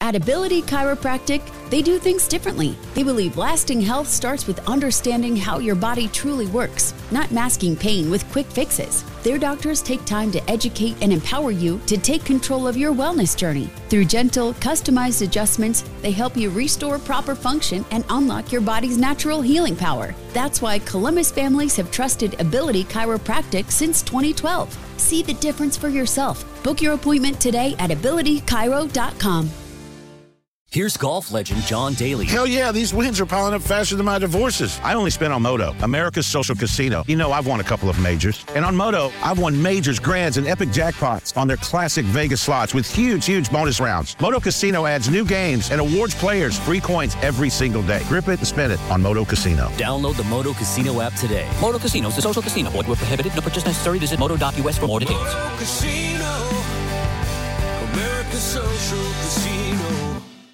At Ability Chiropractic, they do things differently. They believe lasting health starts with understanding how your body truly works, not masking pain with quick fixes. Their doctors take time to educate and empower you to take control of your wellness journey. Through gentle, customized adjustments, they help you restore proper function and unlock your body's natural healing power. That's why Columbus families have trusted Ability Chiropractic since 2012. See the difference for yourself. Book your appointment today at abilitychiro.com. Here's golf legend John Daly. Hell yeah, these wins are piling up faster than my divorces. I only spent on Moto, America's social casino. You know, I've won a couple of majors. And on Moto, I've won majors, grands, and epic jackpots on their classic Vegas slots with huge bonus rounds. Moto Casino adds new games and awards players free coins every single day. Grip it and spin it on Moto Casino. Download the Moto Casino app today. Moto Casino is a social casino. Void where prohibited. No purchase necessary. Visit moto.us for more details. Moto Casino, America's social casino.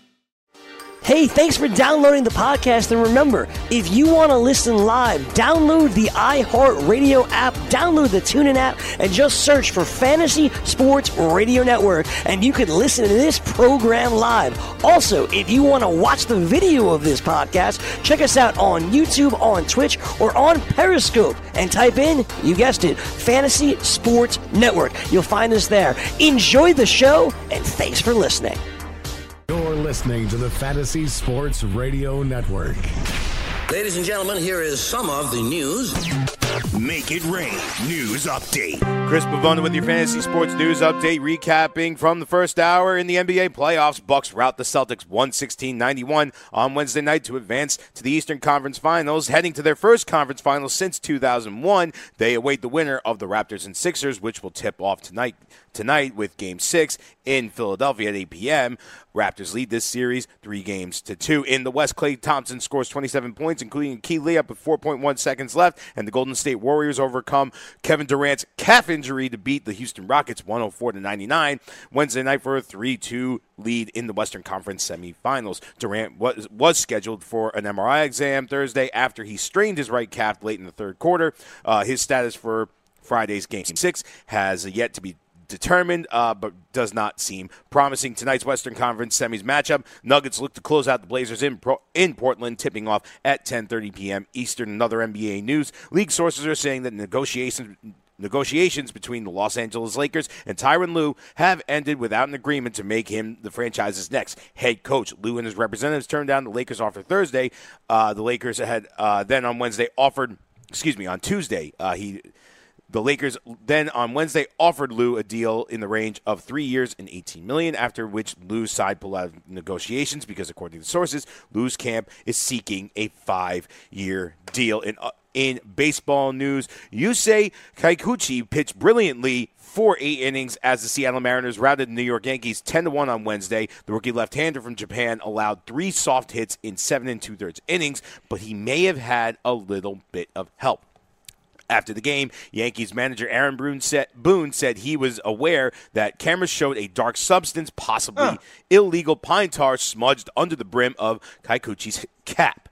Hey, thanks for downloading the podcast. And remember, if you want to listen live, download the iHeartRadio app, download the TuneIn app, and just search for Fantasy Sports Radio Network, and you can listen to this program live. Also, if you want to watch the video of this podcast, check us out on YouTube, on Twitch, or on Periscope, and type in, you guessed it, Fantasy Sports Network. You'll find us there. Enjoy the show, and thanks for listening. You're listening to the Fantasy Sports Radio Network. Ladies and gentlemen, here is some of the news. Make it rain. News update. Chris Pavona with your Fantasy Sports News Update, recapping from the first hour in the NBA playoffs. Bucks rout the Celtics 116-91 on Wednesday night to advance to the Eastern Conference Finals. Heading to their first conference finals since 2001, they await the winner of the Raptors and Sixers, which will tip off tonight with Game 6 in Philadelphia at 8 p.m. Raptors lead this series 3-2. In the West, Klay Thompson scores 27 points, including a key layup with 4.1 seconds left, and the Golden State Warriors overcome Kevin Durant's calf injury to beat the Houston Rockets 104-99 Wednesday night for a 3-2 lead in the Western Conference semifinals. Durant was scheduled for an MRI exam Thursday after he strained his right calf late in the third quarter. His status for Friday's Game 6 has yet to be determined, but does not seem promising. Tonight's Western Conference semis matchup, Nuggets look to close out the Blazers in Portland, tipping off at 10:30 p.m. Eastern. Another NBA news, league sources are saying that negotiations between the Los Angeles Lakers and Tyronn Lue have ended without an agreement to make him the franchise's next head coach. Lue and his representatives turned down the Lakers' offer Thursday. The Lakers had then on Tuesday, the Lakers then on Wednesday offered Lue a deal in the range of 3 years and $18 million, after which Lue's side pulled out of negotiations because, according to sources, Lue's camp is seeking a 5-year deal. In baseball news, Yusei Kikuchi pitched brilliantly for 8 innings as the Seattle Mariners routed the New York Yankees 10-1 on Wednesday. The rookie left-hander from Japan allowed 3 soft hits in 7 2/3 innings, but he may have had a little bit of help. After the game, Yankees manager Aaron Boone said he was aware that cameras showed a dark substance, possibly illegal pine tar, smudged under the brim of Kikuchi's cap.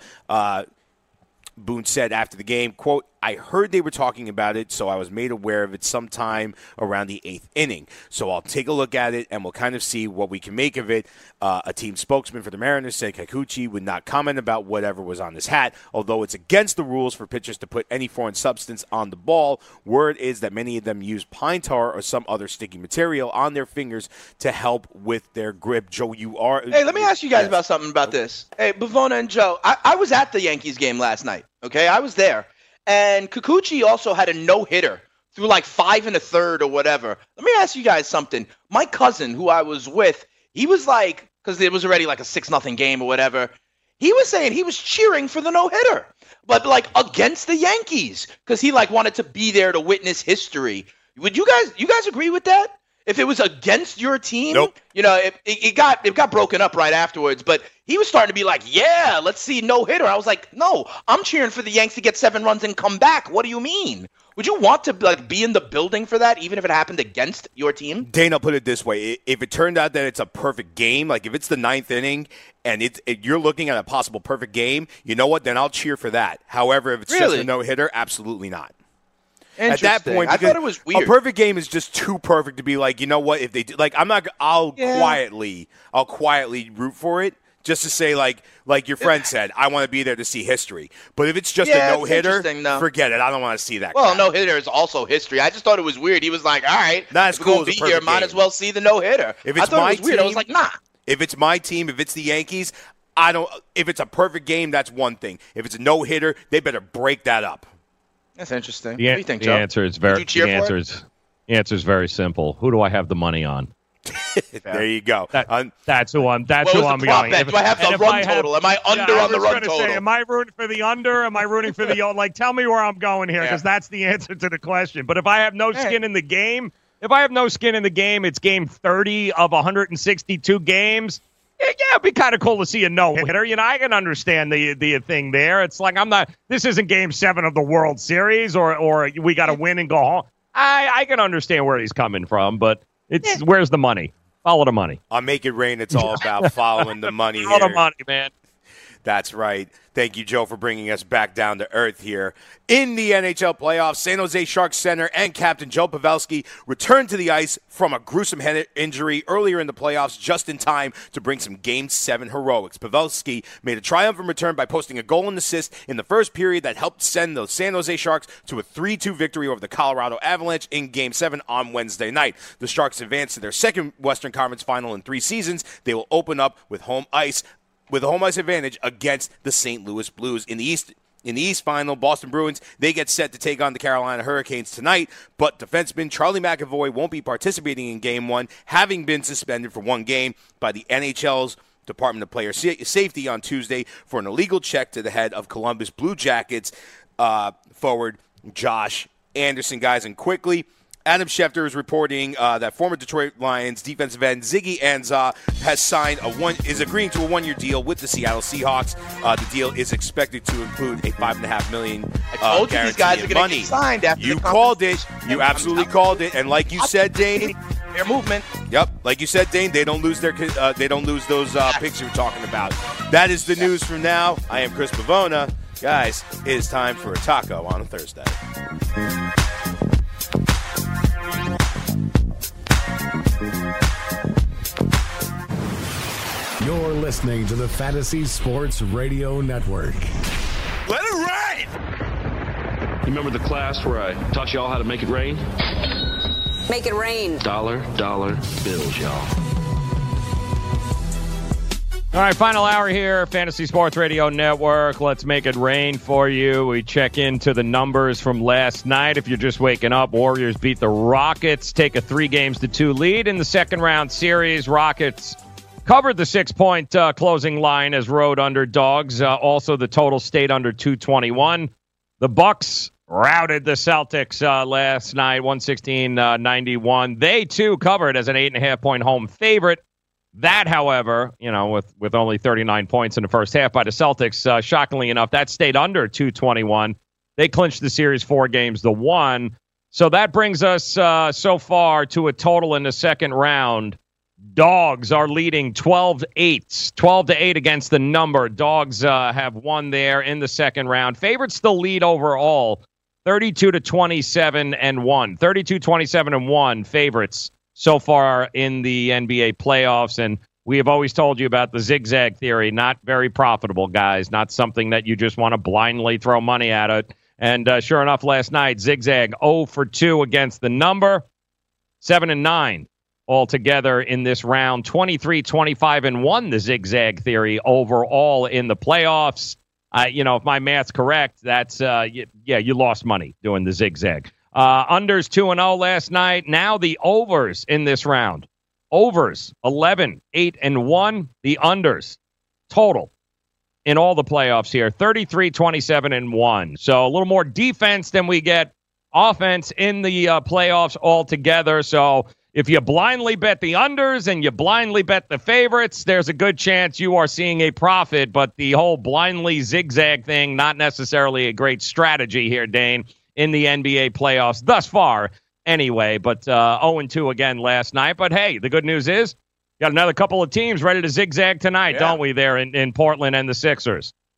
Boone said after the game, quote, "I heard they were talking about it, so I was made aware of it sometime around the 8th inning. So I'll take a look at it, and we'll kind of see what we can make of it." A team spokesman for the Mariners said Kikuchi would not comment about whatever was on his hat, although it's against the rules for pitchers to put any foreign substance on the ball. Word is that many of them use pine tar or some other sticky material on their fingers to help with their grip. Joe, you are... Hey, let me ask you guys about something about this. Hey, Bavona and Joe, I was at the Yankees game last night, okay? I was there. And Kikuchi also had a no-hitter through like 5 1/3 or whatever. Let me ask you guys something. My cousin, who I was with, he was like, because it was already like a 6-0 game or whatever, he was saying he was cheering for the no-hitter, but like against the Yankees, because he like wanted to be there to witness history. Would you guys agree with that? If it was against your team, nope. You know, it got broken up right afterwards, but he was starting to be like, yeah, let's see no-hitter. I was like, no, I'm cheering for the Yanks to get 7 runs and come back. What do you mean? Would you want to like be in the building for that, even if it happened against your team? Dane, I'll put it this way. If it turned out that it's a perfect game, like if it's the 9th inning and you're looking at a possible perfect game, you know what? Then I'll cheer for that. However, if it's just a no-hitter, absolutely not. At that point, I thought it was weird. A perfect game is just too perfect to be like, you know what? If they do, like, I'll quietly root for it. Just to say, like your friend said, I want to be there to see history. But if it's just a no-hitter, forget it. I don't want to see that. Well, no-hitter is also history. I just thought it was weird. He was like, all right, that's cool. Be here. Might as well see the no-hitter. If it's my team, I was like, nah. If it's my team, if it's the Yankees, I don't. If it's a perfect game, that's one thing. If it's a no-hitter, they better break that up. That's interesting. What do you think, Joe? The answer is very simple. Who do I have the money on? There you go. That's who I'm going. Do I have the run total? Am I under on the run total? Am I rooting for the under? Am I rooting for the like? Tell me where I'm going here, because that's the answer to the question. But if I have no skin in the game, it's game 30 of 162 games. Yeah, it'd be kind of cool to see a no-hitter. You know, I can understand the thing there. It's like this isn't game 7 of the World Series, or we got to win and go home. I can understand where he's coming from, but where's the money? Follow the money. On Make It Rain, it's all about following the money here. Follow the money, man. That's right. Thank you, Joe, for bringing us back down to earth here. In the NHL playoffs, San Jose Sharks center and captain Joe Pavelski returned to the ice from a gruesome head injury earlier in the playoffs, just in time to bring some Game 7 heroics. Pavelski made a triumphant return by posting a goal and assist in the first period that helped send the San Jose Sharks to a 3-2 victory over the Colorado Avalanche in Game 7 on Wednesday night. The Sharks advanced to their second Western Conference final in 3 seasons. They will open up with a home ice advantage against the St. Louis Blues. In the East final, Boston Bruins, they get set to take on the Carolina Hurricanes tonight, but defenseman Charlie McAvoy won't be participating in Game 1, having been suspended for 1 game by the NHL's Department of Player Safety on Tuesday for an illegal check to the head of Columbus Blue Jackets forward Josh Anderson. Guys, and quickly, Adam Schefter is reporting that former Detroit Lions defensive end Ziggy Ansah is agreeing to a 1-year deal with the Seattle Seahawks. The deal is expected to include a $5.5 million I told you these guys are going to get signed after you called it. You absolutely called it. And like you said, Dane, their movement. Yep, like you said, Dane, they don't lose those picks you were talking about. That is the news from now. I am Chris Pavona. Guys, it is time for a taco on a Thursday. You're listening to the Fantasy Sports Radio Network. Let it rain! You remember the class where I taught y'all how to make it rain? Make it rain. Dollar bills, y'all. All right, final hour here, Fantasy Sports Radio Network. Let's make it rain for you. We check into the numbers from last night. If you're just waking up, Warriors beat the Rockets, take a 3-2 lead in the second round series. Rockets covered the 6-point closing line as road underdogs. Also, the total stayed under 221. The Bucks routed the Celtics last night, 116-91. They, too, covered as an 8.5-point home favorite. That, however, with only 39 points in the first half by the Celtics, shockingly enough, that stayed under 221. They clinched the series 4-1. So that brings us so far to a total in the second round. Dogs are leading 12-8. 12-8 against the number. Dogs have won there in the second round. Favorites still lead overall, 32-27-1. 32-27-1 favorites so far in the NBA playoffs. And we have always told you about the zigzag theory. Not very profitable, guys. Not something that you just want to blindly throw money at it. And sure enough, last night, zigzag 0-2 against the number. 7-9 altogether in this round. 23-25-1, the zigzag theory overall in the playoffs. If my math's correct, that's, you lost money doing the zigzag. Unders 2-0 last night. Now the overs in this round. Overs 11-8-1. The unders total in all the playoffs here 33-27-1. So a little more defense than we get offense in the playoffs altogether. So if you blindly bet the unders and you blindly bet the favorites, there's a good chance you are seeing a profit. But the whole blindly zigzag thing, not necessarily a great strategy here, Dane, in the NBA playoffs thus far anyway. But 0-2 again last night. But, hey, the good news is got another couple of teams ready to zigzag tonight, don't we, there in Portland and the Sixers?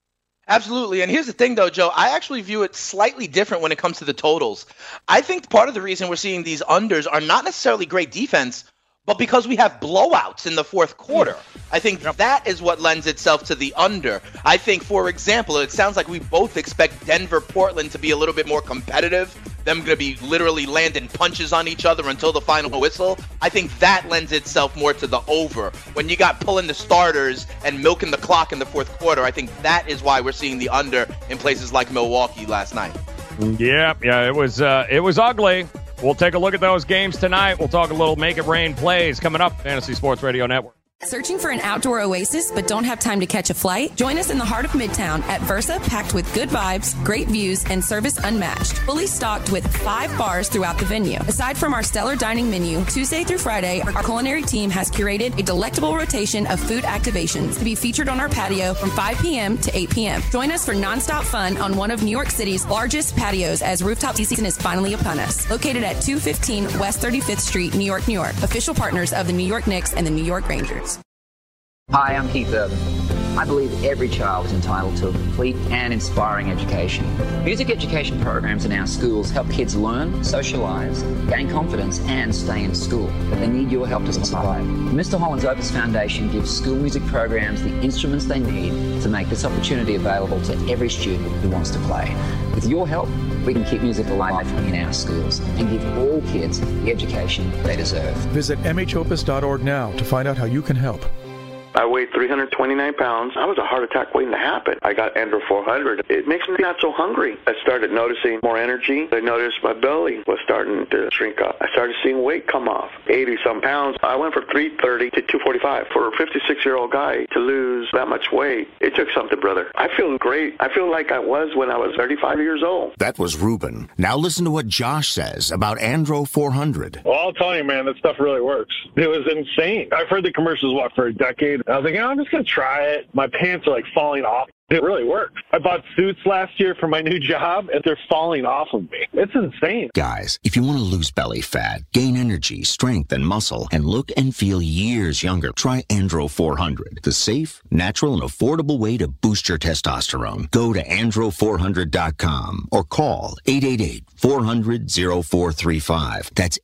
Absolutely. And here's the thing, though, Joe. I actually view it slightly different when it comes to the totals. I think part of the reason we're seeing these unders are not necessarily great defense, but because we have blowouts in the fourth quarter. I think that is what lends itself to the under. I think, for example, it sounds like we both expect Denver-Portland to be a little bit more competitive. Them going to be literally landing punches on each other until the final whistle. I think that lends itself more to the over. When you got pulling the starters and milking the clock in the fourth quarter, I think that is why we're seeing the under in places like Milwaukee last night. Yeah, it was ugly. We'll take a look at those games tonight. We'll talk a little Make It Rain plays coming up. Fantasy Sports Radio Network. Searching for an outdoor oasis but don't have time to catch a flight? Join us in the heart of Midtown at Versa, packed with good vibes, great views, and service unmatched. Fully stocked with 5 bars throughout the venue. Aside from our stellar dining menu, Tuesday through Friday, our culinary team has curated a delectable rotation of food activations to be featured on our patio from 5 p.m. to 8 p.m. Join us for nonstop fun on one of New York City's largest patios as rooftop season is finally upon us. Located at 215 West 35th Street, New York, New York. Official partners of the New York Knicks and the New York Rangers. Hi, I'm Keith Urban. I believe every child is entitled to a complete and inspiring education. Music education programs in our schools help kids learn, socialise, gain confidence and stay in school. But they need your help to survive. Mr. Holland's Opus Foundation gives school music programs the instruments they need to make this opportunity available to every student who wants to play. With your help, we can keep music alive in our schools and give all kids the education they deserve. Visit mhopus.org now to find out how you can help. I weighed 329 pounds. I was a heart attack waiting to happen. I got Andro 400. It makes me not so hungry. I started noticing more energy. I noticed my belly was starting to shrink up. I started seeing weight come off. 80-some pounds. I went from 330 to 245. For a 56-year-old guy to lose that much weight, it took something, brother. I feel great. I feel like I was when I was 35 years old. That was Ruben. Now listen to what Josh says about Andro 400. Well, I'll tell you, man, that stuff really works. It was insane. I've heard the commercials, for a decade. I was like, I'm just going to try it. My pants are falling off. It really works. I bought suits last year for my new job, and they're falling off of me. It's insane. Guys, if you want to lose belly fat, gain energy, strength, and muscle, and look and feel years younger, try Andro 400, the safe, natural, and affordable way to boost your testosterone. Go to andro400.com or call 888-400-0435. That's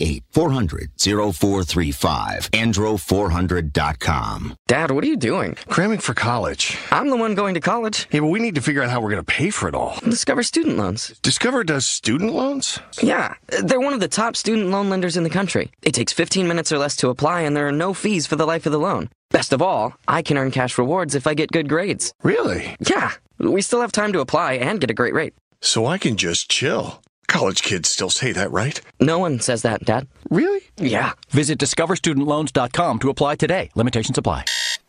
888-400-0435. Andro400.com. Dad, what are you doing? Cramming for college. I'm the one going to college. Yeah, but we need to figure out how we're going to pay for it all. Discover Student Loans. Discover does student loans? Yeah, they're one of the top student loan lenders in the country. It takes 15 minutes or less to apply, and there are no fees for the life of the loan. Best of all, I can earn cash rewards if I get good grades. Really? Yeah, we still have time to apply and get a great rate. So I can just chill. College kids still say that, right? No one says that, Dad. Really? Yeah. Visit discoverstudentloans.com to apply today. Limitations apply.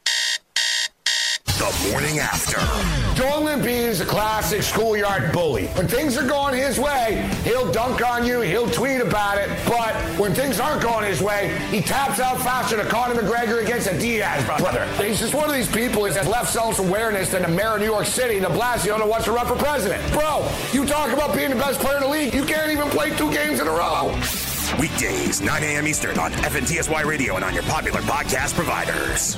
The morning after. Joel Embiid is a classic schoolyard bully. When things are going his way, he'll dunk on you, he'll tweet about it. But when things aren't going his way, he taps out faster than Conor McGregor against a Diaz brother. He's just one of these people who has less self-awareness than the mayor of New York City, de Blasio, that wants to run for president. Bro, you talk about being the best player in the league, you can't even play 2 games in a row. Weekdays, 9 a.m. Eastern on FNTSY Radio and on your popular podcast providers.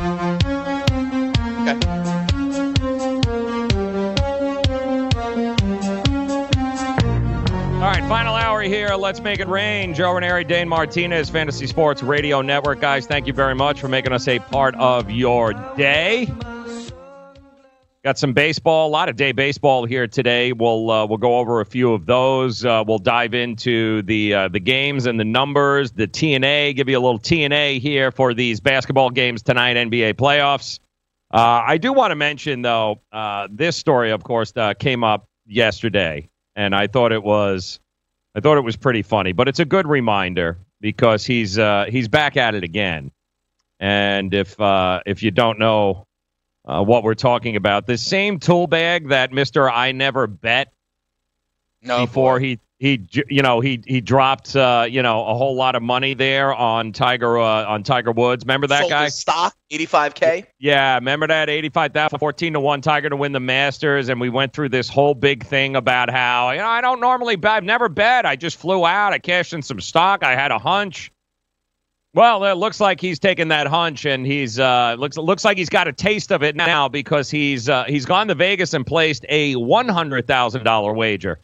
All right, final hour here. Let's make it rain. Joe Ranieri, Dane Martinez, Fantasy Sports Radio Network. Guys, thank you very much for making us a part of your day. Got some baseball, a lot of day baseball here today. We'll go over a few of those. We'll dive into the games and the numbers, the TNA, give you a little TNA here for these basketball games tonight, NBA playoffs. I do want to mention, though, this story, of course, came up yesterday. And I thought it was pretty funny, but it's a good reminder because he's back at it again. And if you don't know what we're talking about, the same tool bag that Mr. I Never Bet before he dropped a whole lot of money there on Tiger Woods. Remember that Sold guy? his stock, $85K. Yeah, remember that 85,000, 14-1 Tiger to win the Masters, and we went through this whole big thing about how I don't normally bet. I've never bet. I just flew out. I cashed in some stock. I had a hunch. Well, it looks like he's taken that hunch, and he's looks like he's got a taste of it now because he's gone to Vegas and placed a $100,000 wager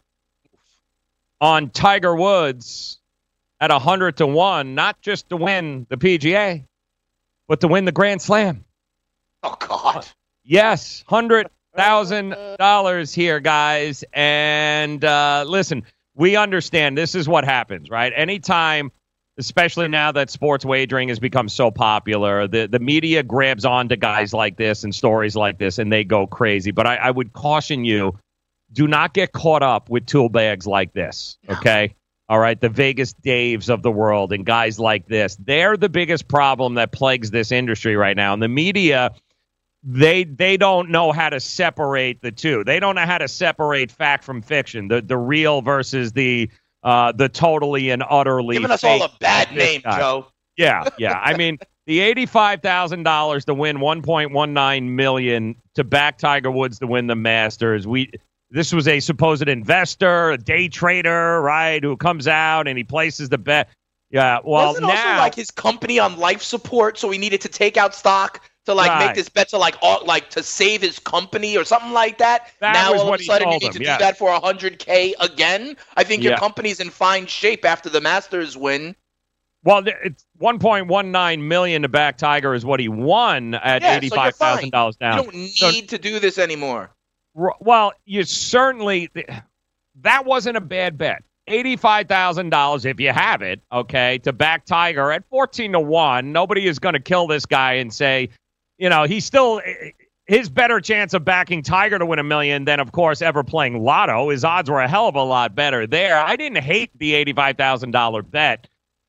on Tiger Woods at 100-1, not just to win the PGA, but to win the Grand Slam. Oh God! Yes, $100,000 here, guys. And listen, we understand this is what happens, right? Anytime. Especially now that sports wagering has become so popular, the media grabs on to guys like this and stories like this, and they go crazy. But I would caution you, do not get caught up with tool bags like this, okay? All right, the Vegas Daves of the world and guys like this. They're the biggest problem that plagues this industry right now. And the media, they don't know how to separate the two. They don't know how to separate fact from fiction, the real versus the totally and utterly giving us all a bad name, Joe. Yeah. I mean, the $85,000 to win $1.19 million to back Tiger Woods to win the Masters. This was a supposed investor, a day trader, right, who comes out and he places the bet. Yeah, well, wasn't also like his company on life support, so he needed to take out stock to make this bet to to save his company or something like that. Now all of a sudden you need to do that for $100K again. I think your company's in fine shape after the Masters win. Well, it's $1.19 million to back Tiger is what he won at $85,000 down. You don't need to do this anymore. Well, you certainly that wasn't a bad bet. $85,000 if you have it, okay, to back Tiger at 14-1. Nobody is going to kill this guy and say, he's still his better chance of backing Tiger to win $1 million than, of course, ever playing Lotto. His odds were a hell of a lot better there. I didn't hate the $85,000 bet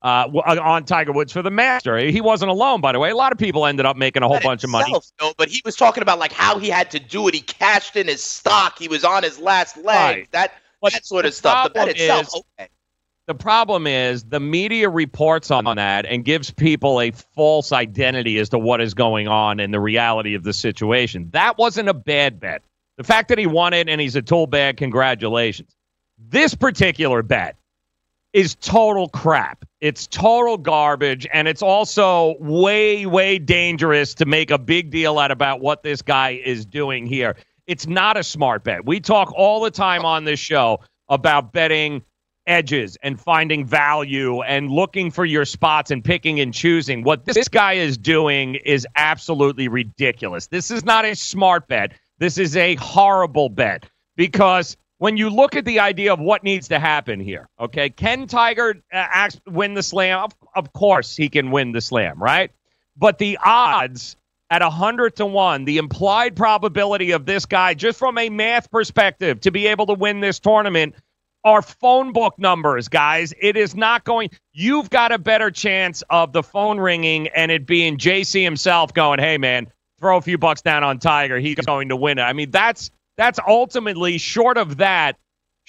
on Tiger Woods for the Master. He wasn't alone, by the way. A lot of people ended up making a whole bunch of money. No, but he was talking about how he had to do it. He cashed in his stock. He was on his last leg. Right. That sort of stuff. The bet itself, okay. The problem is the media reports on that and gives people a false identity as to what is going on and the reality of the situation. That wasn't a bad bet. The fact that he won it and he's a tool bag, congratulations. This particular bet is total crap. It's total garbage, and it's also way, way dangerous to make a big deal out about what this guy is doing here. It's not a smart bet. We talk all the time on this show about betting edges and finding value and looking for your spots and picking and choosing. What this guy is doing is absolutely ridiculous. This is not a smart bet. This is a horrible bet because when you look at the idea of what needs to happen here, okay, can Tiger win the Slam? Of course he can win the Slam, right? But the odds at 100-1, the implied probability of this guy, just from a math perspective, to be able to win this tournament are phone book numbers, guys. It is not going. You've got a better chance of the phone ringing and it being JC himself going, hey, man, throw a few bucks down on Tiger. He's going to win it. I mean, that's ultimately short of that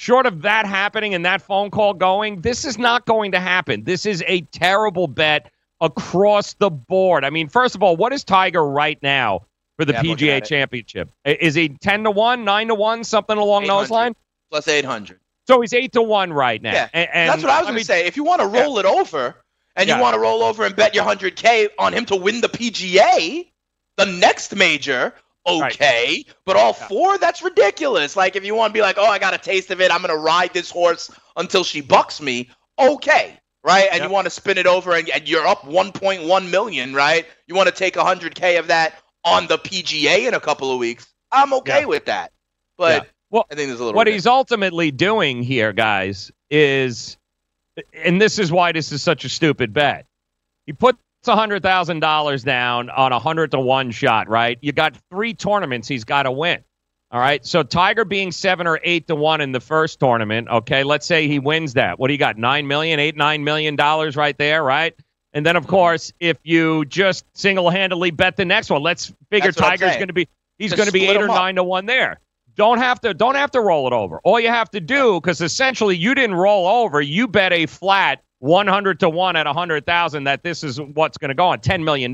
happening and that phone call going, this is not going to happen. This is a terrible bet across the board. I mean, first of all, what is Tiger right now for the PGA Championship? Is he 10-1, 9-1, something along those lines? Plus 800. So he's 8-1 right now. Yeah, and that's what I was going to say. If you want to roll it over, and you want to roll over and bet your $100K on him to win the PGA, the next major, okay. Right. But all four, that's ridiculous. Like, if you want to be like, I got a taste of it, I'm going to ride this horse until she bucks me, okay. Right? And you want to spin it over, and you're up $1.1 million, right? You want to take $100K of that on the PGA in a couple of weeks. I'm okay with that. But I think there's a little. What he's ultimately doing here, guys, is, and this is why this is such a stupid bet. He puts $100,000 down on a 100-1 shot, right? You got 3 tournaments he's got to win. All right. So Tiger being 7 or 8-1 in the first tournament. Okay. Let's say he wins that. What do you got? $9 million right there. Right. And then, of course, if you just single-handedly bet the next one, let's figure Tiger's going to be, he's going to be 8 or 9-1 there. Don't have to roll it over. All you have to do, because essentially you didn't roll over, you bet a flat 100-1 at 100,000 that this is what's going to go on, $10 million.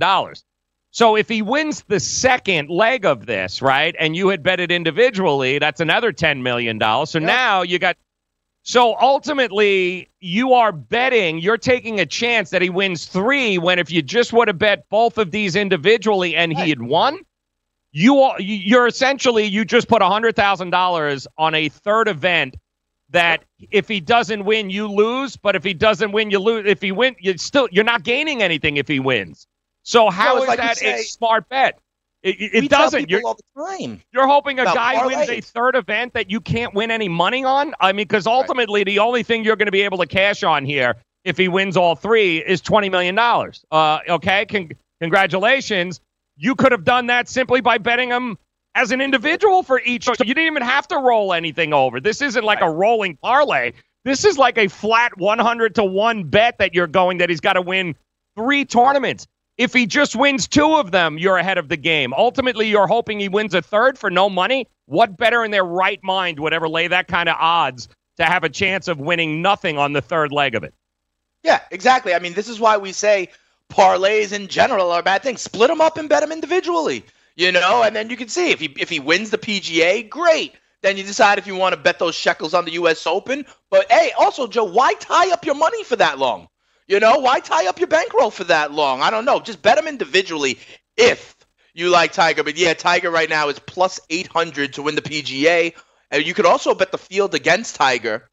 So if he wins the second leg of this, right, and you had bet it individually, that's another $10 million. So now you got So ultimately, you're taking a chance that he wins 3 when if you just would have bet both of these individually and he had won, you're essentially, you just put $100,000 on a third event that if he doesn't win, you lose. But if he doesn't win, you lose. If he wins, you're not gaining anything if he wins. So how is that a smart bet? It doesn't. You're all the time. You're hoping a guy wins a third event that you can't win any money on? I mean, because ultimately the only thing you're going to be able to cash on here if he wins all 3 is $20 million. Okay? Congratulations. You could have done that simply by betting him as an individual for each. So you didn't even have to roll anything over. This isn't like a rolling parlay. This is like a flat 100-1 bet that you're going that he's got to win 3 tournaments. If he just wins 2 of them, you're ahead of the game. Ultimately, you're hoping he wins a third for no money. What better in their right mind would ever lay that kind of odds to have a chance of winning nothing on the third leg of it? Yeah, exactly. I mean, this is why we say parlays in general are a bad thing. Split them up and bet them individually, and then you can see if he wins the PGA, great. Then you decide if you want to bet those shekels on the U.S. Open. But, hey, also, Joe, why tie up your money for that long? Why tie up your bankroll for that long? I don't know. Just bet them individually if you like Tiger. But, yeah, Tiger right now is plus 800 to win the PGA. And you could also bet the field against Tiger,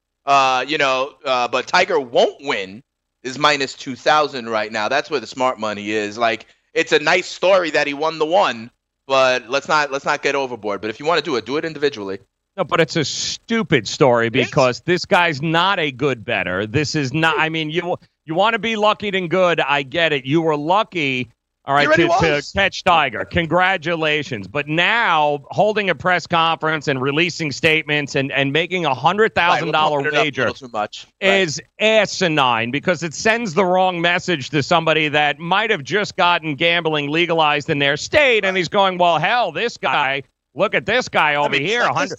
but Tiger won't win is minus 2,000 right now. That's where the smart money is. Like, it's a nice story that he won the one, but let's not get overboard. But if you want to do it individually. No, but it's a stupid story because this guy's not a good bettor. This is not. I mean, you want to be lucky than good. I get it. You were lucky, all right, to catch Tiger. Congratulations. But now holding a press conference and releasing statements and making $100,000 wager too much. Is asinine because it sends the wrong message to somebody that might have just gotten gambling legalized in their state, and he's going, well, hell, this guy. Look at this guy over here. 100.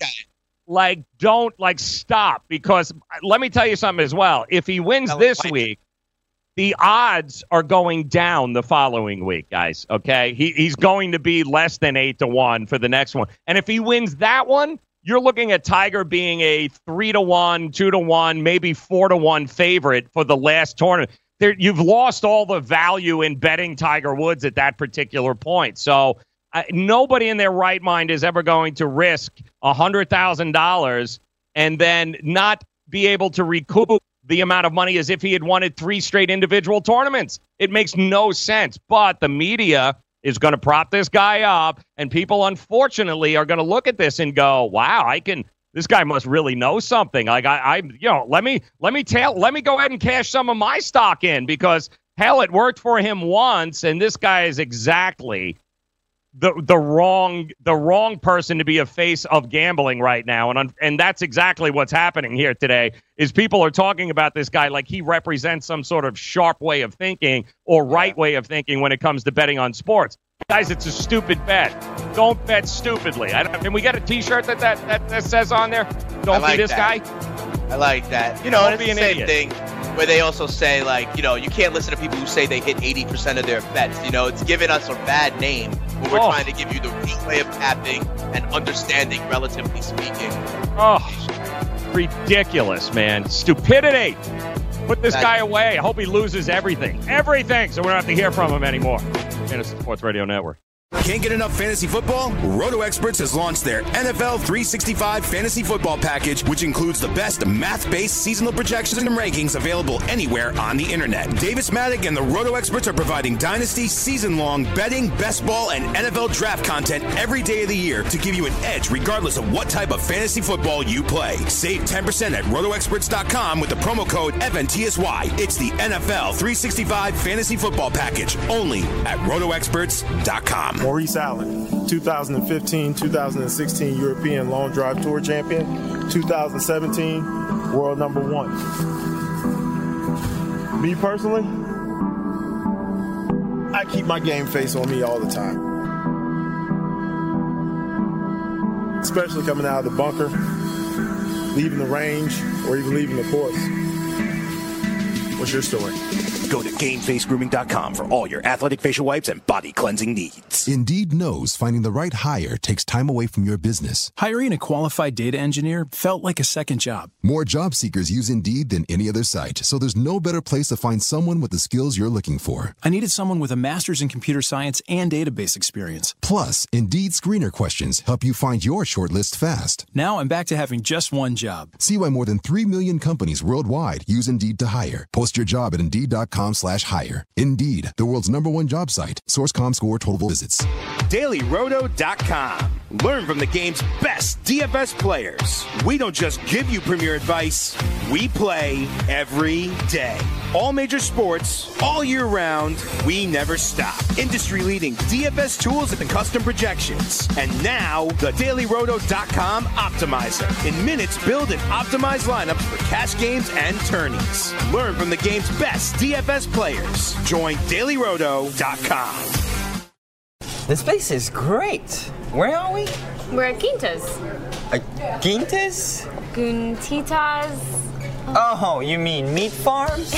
Stop. Because let me tell you something as well. If he wins this week, the odds are going down the following week, guys. Okay? He's going to be less than 8-1 for the next one. And if he wins that one, you're looking at Tiger being a 3-1, 2-1, maybe 4-1 favorite for the last tournament. You've lost all the value in betting Tiger Woods at that particular point. So, nobody in their right mind is ever going to risk $100,000 and then not be able to recoup the amount of money as if he had won 3 straight individual tournaments. It makes no sense. But the media is going to prop this guy up, and people, unfortunately, are going to look at this and go, "Wow, this guy must really know something." Like let me go ahead and cash some of my stock in because hell, it worked for him once, and this guy is exactly the wrong person to be a face of gambling right now, and that's exactly what's happening here today. Is people are talking about this guy like he represents some sort of sharp way of thinking or right way of thinking when it comes to betting on sports. Guys, it's a stupid bet. Don't bet stupidly. Can we get a T-shirt that says on there? Don't be this guy. I like that. And it's the same thing where they also say, you can't listen to people who say they hit 80% of their bets. It's giving us a bad name when we're trying to give you the real way of tapping and understanding, relatively speaking. Ridiculous, man. Stupidity. Put this guy away. I hope he loses everything. Everything, so we don't have to hear from him anymore. Fantasy Sports Radio Network. Can't get enough fantasy football? Roto Experts has launched their NFL 365 fantasy football package, which includes the best math-based seasonal projections and rankings available anywhere on the internet. Davis Maddock and the Roto Experts are providing dynasty, season-long betting, best ball, and NFL draft content every day of the year to give you an edge regardless of what type of fantasy football you play. Save 10% at rotoexperts.com with the promo code FNTSY. It's the NFL 365 fantasy football package only at rotoexperts.com. Maurice Allen, 2015-2016 European Long Drive Tour champion, 2017 world number 1. Me personally, I keep my game face on me all the time. Especially coming out of the bunker, leaving the range, or even leaving the course. What's your story? Go to GameFaceGrooming.com for all your athletic facial wipes and body cleansing needs. Indeed knows finding the right hire takes time away from your business. Hiring a qualified data engineer felt like a second job. More job seekers use Indeed than any other site, so there's no better place to find someone with the skills you're looking for. I needed someone with a master's in computer science and database experience. Plus, Indeed screener questions help you find your shortlist fast. Now I'm back to having just one job. See why more than 3 million companies worldwide use Indeed to hire. Post your job at Indeed.com/hire. Indeed, the world's #1 job site. Source.com score total visits. DailyRoto.com. Learn from the game's best DFS players. We don't just give you premier advice, we play every day. All major sports, all year round, we never stop. Industry-leading DFS tools and custom projections. And now, the DailyRoto.com Optimizer. In minutes, build and optimize lineups for cash games and tourneys. Learn from the game's best DFS players. Join DailyRoto.com. This place is great. Where are we? We're at Quintas. Quintas? Guntitas. Oh, you mean meat farms?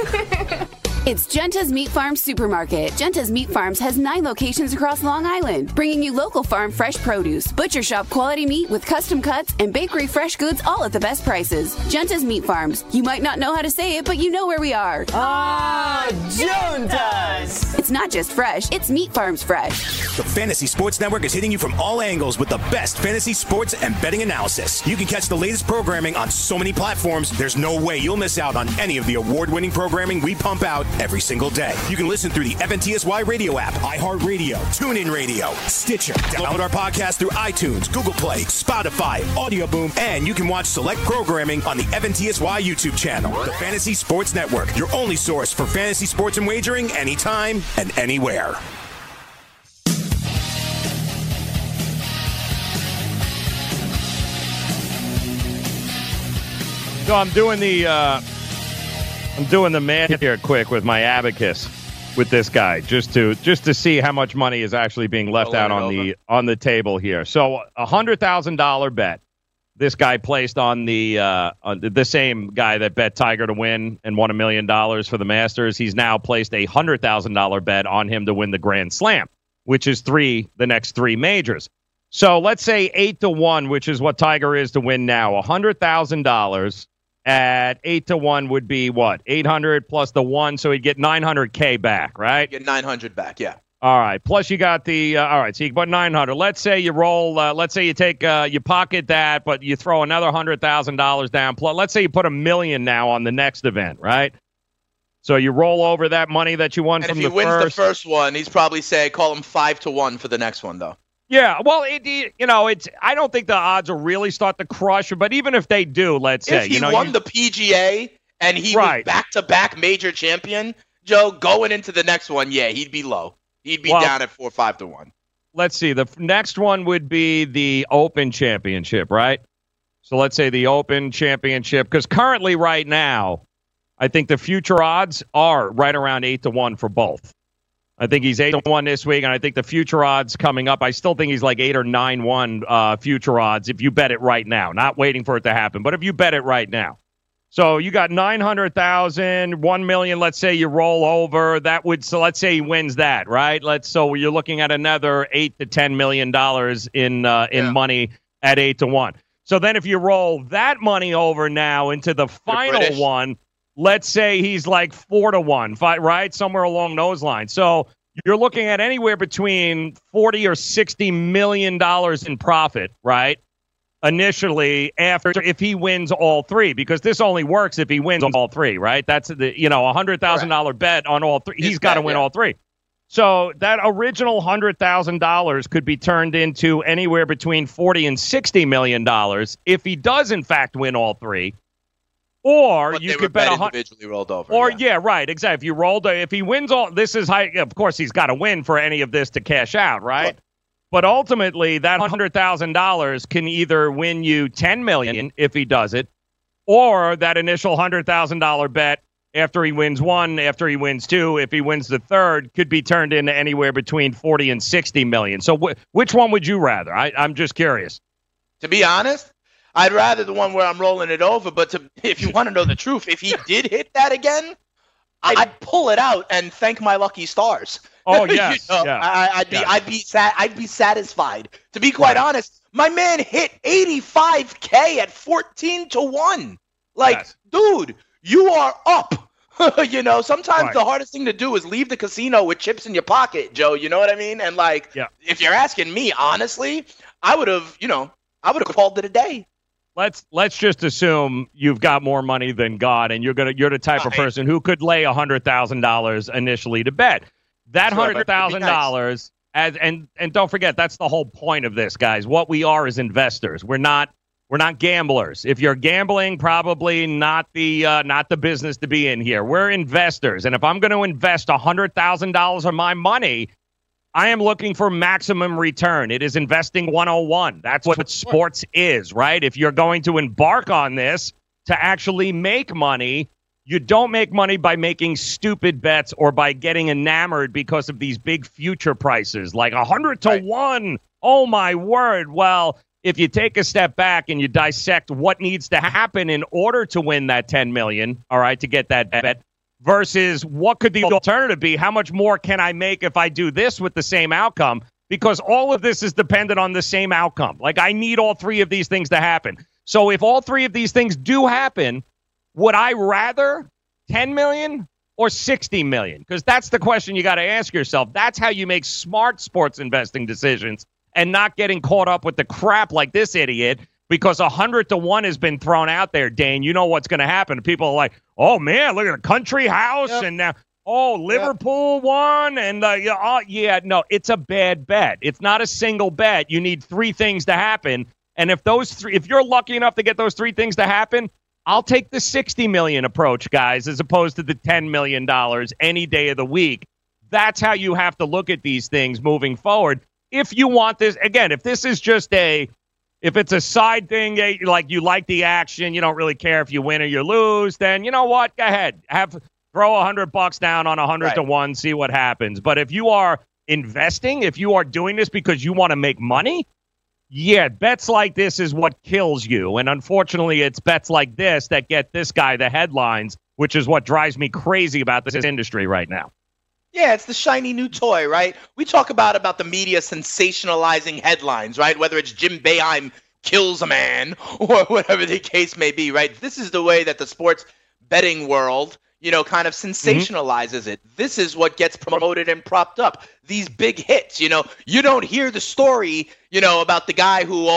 It's Genta's Meat Farms Supermarket. Genta's Meat Farms has 9 locations across Long Island, bringing you local farm fresh produce, butcher shop quality meat with custom cuts, and bakery fresh goods all at the best prices. Genta's Meat Farms. You might not know how to say it, but you know where we are. Ah, Juntas! It's not just fresh, it's Meat Farms fresh. The Fantasy Sports Network is hitting you from all angles with the best fantasy sports and betting analysis. You can catch the latest programming on so many platforms, there's no way you'll miss out on any of the award-winning programming we pump out every single day. You can listen through the FNTSY radio app, iHeartRadio, TuneIn Radio, Stitcher. Download our podcast through iTunes, Google Play, Spotify, Audio Boom, and you can watch select programming on the FNTSY YouTube channel. The Fantasy Sports Network, your only source for fantasy sports and wagering anytime and anywhere. So I'm doing the math here quick with my abacus with this guy just to see how much money is actually being left out on the table here. So $100,000 bet this guy placed on the same guy that bet Tiger to win and won $1 million for the Masters. He's now placed a $100,000 bet on him to win the Grand Slam, which is the next 3 majors. So let's say 8-1, which is what Tiger is to win now. $100,000 at 8-1 would be what? 800 plus the 1, so he'd get $900K back, right? Get 900 back, yeah. All right. Plus you got the all right. So you put 900. Let's say you roll. Let's say you take you pocket that, but you throw another $100,000 down. Plus, let's say you put $1 million now on the next event, right? So you roll over that money that you won and from the first. And if he wins the first one, he's probably call him 5-1 for the next one, though. Yeah, well, it's. I don't think the odds will really start to crush, but even if they do, let's say, if he won the PGA and he was back-to-back major champion, Joe, going into the next one, yeah, he'd be low. He'd be down at 4-5-1. Let's see. The next one would be the Open Championship, right? So let's say the Open Championship, because currently, right now, I think the future odds are right around 8-1 for both. I think he's 8-1 this week, and I think the future odds coming up, I still think he's like 8 or 9-1 future odds if you bet it right now. Not waiting for it to happen, but if you bet it right now. So you got 900,000, 1 million. Let's say you roll over. So let's say he wins that, right? So you're looking at another $8 to $10 million in money at 8-1. So then if you roll that money over now into the final one. Let's say he's like 4-1, right? Somewhere along those lines. So you're looking at anywhere between $40 or $60 million in profit, right? Initially, if he wins all 3, because this only works if he wins all 3, right? That's the $100,000 bet on all 3. He's got to win all 3. So that original $100,000 could be turned into anywhere between $40 and $60 million if he does in fact win all 3. Or but you could bet individually rolled over. Or right, exactly. If you rolled, if he wins all, this is high. Of course, he's got to win for any of this to cash out, right? But ultimately, that $100,000 can either win you $10 million if he does it, or that initial $100,000 bet after he wins 1, after he wins 2, if he wins the 3rd, could be turned into anywhere between $40 and $60 million. So which one would you rather? I'm just curious. To be honest, I'd rather the one where I'm rolling it over, but if you want to know the truth, if he did hit that again, I'd pull it out and thank my lucky stars. Oh yes, I'd be satisfied. To be quite honest, my man hit 85K at 14-1. Like, dude, you are up. Sometimes the hardest thing to do is leave the casino with chips in your pocket, Joe. You know what I mean? And if you're asking me, honestly, I would have called it a day. Let's just assume you've got more money than God, and you're the type of person who could lay $100,000 initially to bet. That $100,000, and don't forget, that's the whole point of this, guys. What we are is investors. We're not gamblers. If you're gambling, probably not the business to be in here. We're investors, and if I'm going to invest $100,000 of my money, I am looking for maximum return. It is investing 101. That's what sports is, right? If you're going to embark on this to actually make money, you don't make money by making stupid bets or by getting enamored because of these big future prices, like 100-1. Oh, my word. Well, if you take a step back and you dissect what needs to happen in order to win that $10 million, all right, to get that bet, versus what could the alternative be? How much more can I make if I do this with the same outcome? Because all of this is dependent on the same outcome. Like, I need all three of these things to happen. So if all three of these things do happen, would I rather 10 million or 60 million? Because that's the question you got to ask yourself. That's how you make smart sports investing decisions and not getting caught up with the crap like this idiot. Because 100-1 has been thrown out there, Dane. You know what's going to happen. People are like, oh, man, look at the country house. Yep. And now, Liverpool won. And, no, it's a bad bet. It's not a single bet. You need three things to happen. And if you're lucky enough to get those three things to happen, I'll take the 60 million approach, guys, as opposed to the $10 million any day of the week. That's how you have to look at these things moving forward. If you want this, again, if this is just if it's a side thing, like you like the action, you don't really care if you win or you lose, then you know what? Go ahead. Throw $100 down on 100-1, see what happens. But if you are investing, if you are doing this because you want to make money, bets like this is what kills you. And unfortunately, it's bets like this that get this guy the headlines, which is what drives me crazy about this industry right now. Yeah, it's the shiny new toy, right? We talk about the media sensationalizing headlines, right? Whether it's Jim Boeheim kills a man or whatever the case may be, right? This is the way that the sports betting world, kind of sensationalizes it. This is what gets promoted and propped up. These big hits, you don't hear the story, about the guy who,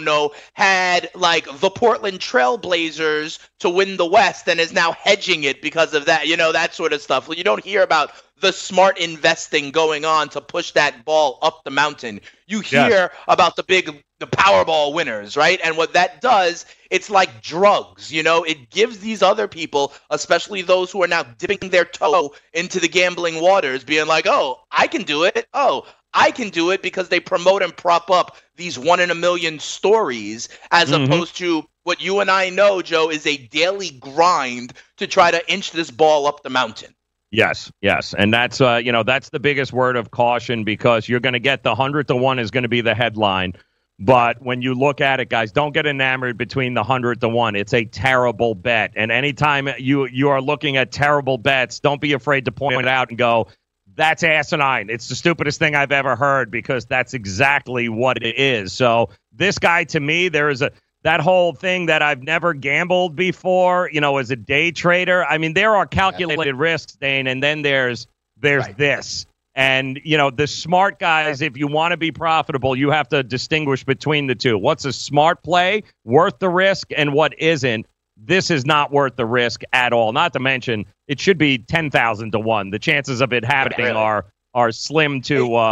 had like the Portland Trail Blazers to win the West and is now hedging it because of that, that sort of stuff. You don't hear about the smart investing going on to push that ball up the mountain. You hear about the Powerball winners, right? And what that does, it's like drugs, it gives these other people, especially those who are now dipping their toe into the gambling waters, being like, oh, I can do it. Oh, I can do it, because they promote and prop up these 1 in a million stories as opposed to what you and I know, Joe, is a daily grind to try to inch this ball up the mountain. Yes. And that's, that's the biggest word of caution, because you're going to get the 100-1 is going to be the headline. But when you look at it, guys, don't get enamored between the 100-1. It's a terrible bet. And anytime you are looking at terrible bets, don't be afraid to point it out and go, that's asinine. It's the stupidest thing I've ever heard, because that's exactly what it is. So this guy, to me, that whole thing that I've never gambled before, as a day trader. I mean, there are calculated risks, Dane, and then there's this. And, the smart guys, if you want to be profitable, you have to distinguish between the two. What's a smart play, worth the risk, and what isn't? This is not worth the risk at all. Not to mention, it should be 10,000-1. The chances of it happening are slim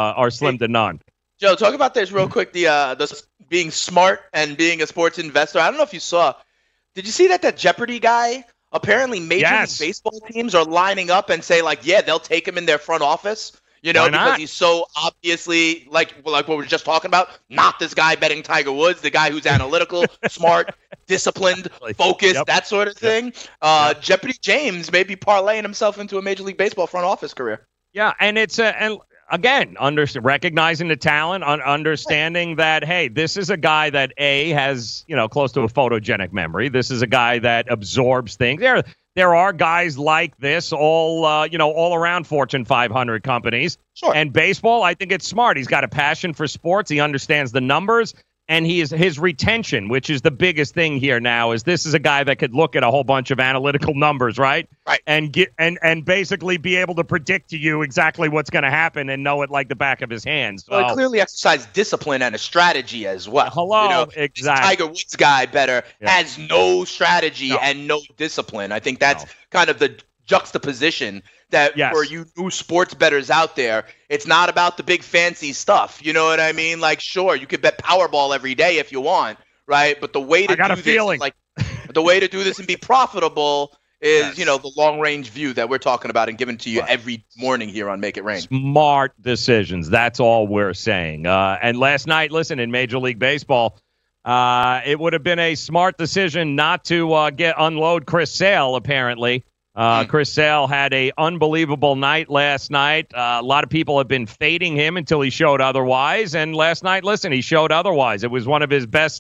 to none. Joe, talk about this real quick. The being smart and being a sports investor. I don't know if you saw. Did you see that Jeopardy guy? Apparently, Major League Baseball teams are lining up and say they'll take him in their front office. Because he's so obviously like what we were just talking about. Not this guy betting Tiger Woods, the guy who's analytical, smart, disciplined, focused, that sort of thing. Jeopardy James may be parlaying himself into a Major League Baseball front office career. Yeah, and it's again, recognizing the talent, understanding that, hey, this is a guy that has, close to a photogenic memory. This is a guy that absorbs things. there are guys like this all around Fortune 500 companies. Sure. And baseball, I think it's smart. He's got a passion for sports. He understands the numbers. And his retention, which is the biggest thing here now, is this is a guy that could look at a whole bunch of analytical numbers, right? Right. And basically be able to predict to you exactly what's going to happen and know it like the back of his hand. So, well, clearly exercise discipline and a strategy as well. Exactly. This Tiger Woods guy has no strategy and no discipline. I think that's kind of the juxtaposition that for you new sports bettors out there, it's not about the big fancy stuff. You know what I mean? Like, sure, you could bet Powerball every day if you want, right? But the way to the way to do this and be profitable is, the long range view that we're talking about and giving to you every morning here on Make It Rain. Smart decisions. That's all we're saying. And last night, listen, in Major League Baseball, it would have been a smart decision not to unload Chris Sale, apparently. Chris Sale had an unbelievable night last night. A lot of people have been fading him until he showed otherwise. And last night, listen, he showed otherwise. It was one of his best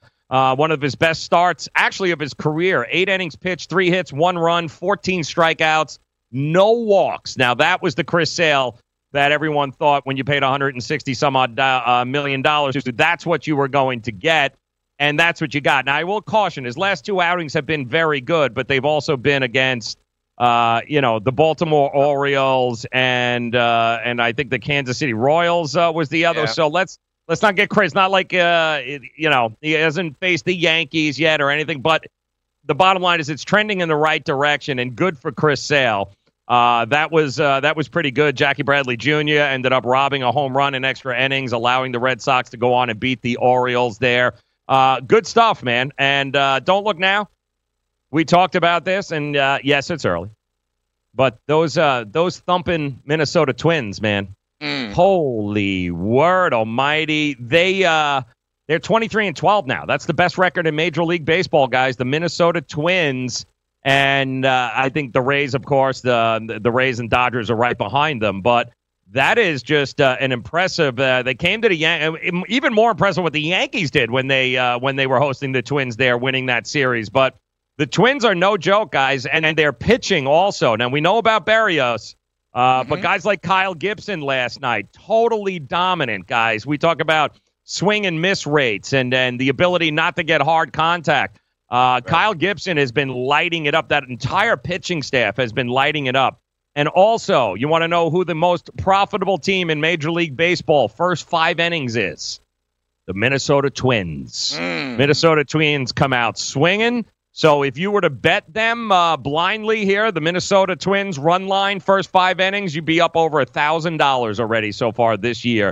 starts, actually, of his career. 8 innings pitched, 3 hits, 1 run, 14 strikeouts, no walks. Now, that was the Chris Sale that everyone thought when you paid $160-some-odd million. That's what you were going to get. And that's what you got. Now, I will caution, his last 2 outings have been very good, but they've also been against the Baltimore Orioles and I think the Kansas City Royals was the other. Yeah. So let's not get crazy. It's not like he hasn't faced the Yankees yet or anything. But the bottom line is it's trending in the right direction and good for Chris Sale. That was pretty good. Jackie Bradley Jr. ended up robbing a home run in extra innings, allowing the Red Sox to go on and beat the Orioles there. Good stuff, man. And don't look now. We talked about this, and yes, it's early. But those thumping Minnesota Twins, man, holy word almighty. They're 23-12 now. That's the best record in Major League Baseball, guys, the Minnesota Twins. And I think the Rays, of course, the Rays and Dodgers are right behind them. But that is just an impressive. They came to the even more impressive what the Yankees did when they were hosting the Twins there, winning that series. But the Twins are no joke, guys, and they're pitching also. Now, we know about Berrios, but guys like Kyle Gibson last night, totally dominant, guys. We talk about swing and miss rates and the ability not to get hard contact. Kyle Gibson has been lighting it up. That entire pitching staff has been lighting it up. And also, you want to know who the most profitable team in Major League Baseball first 5 innings is? The Minnesota Twins. Minnesota Twins come out swinging. So if you were to bet them blindly here, the Minnesota Twins run line first 5 innings, you'd be up over $1,000 already so far this year.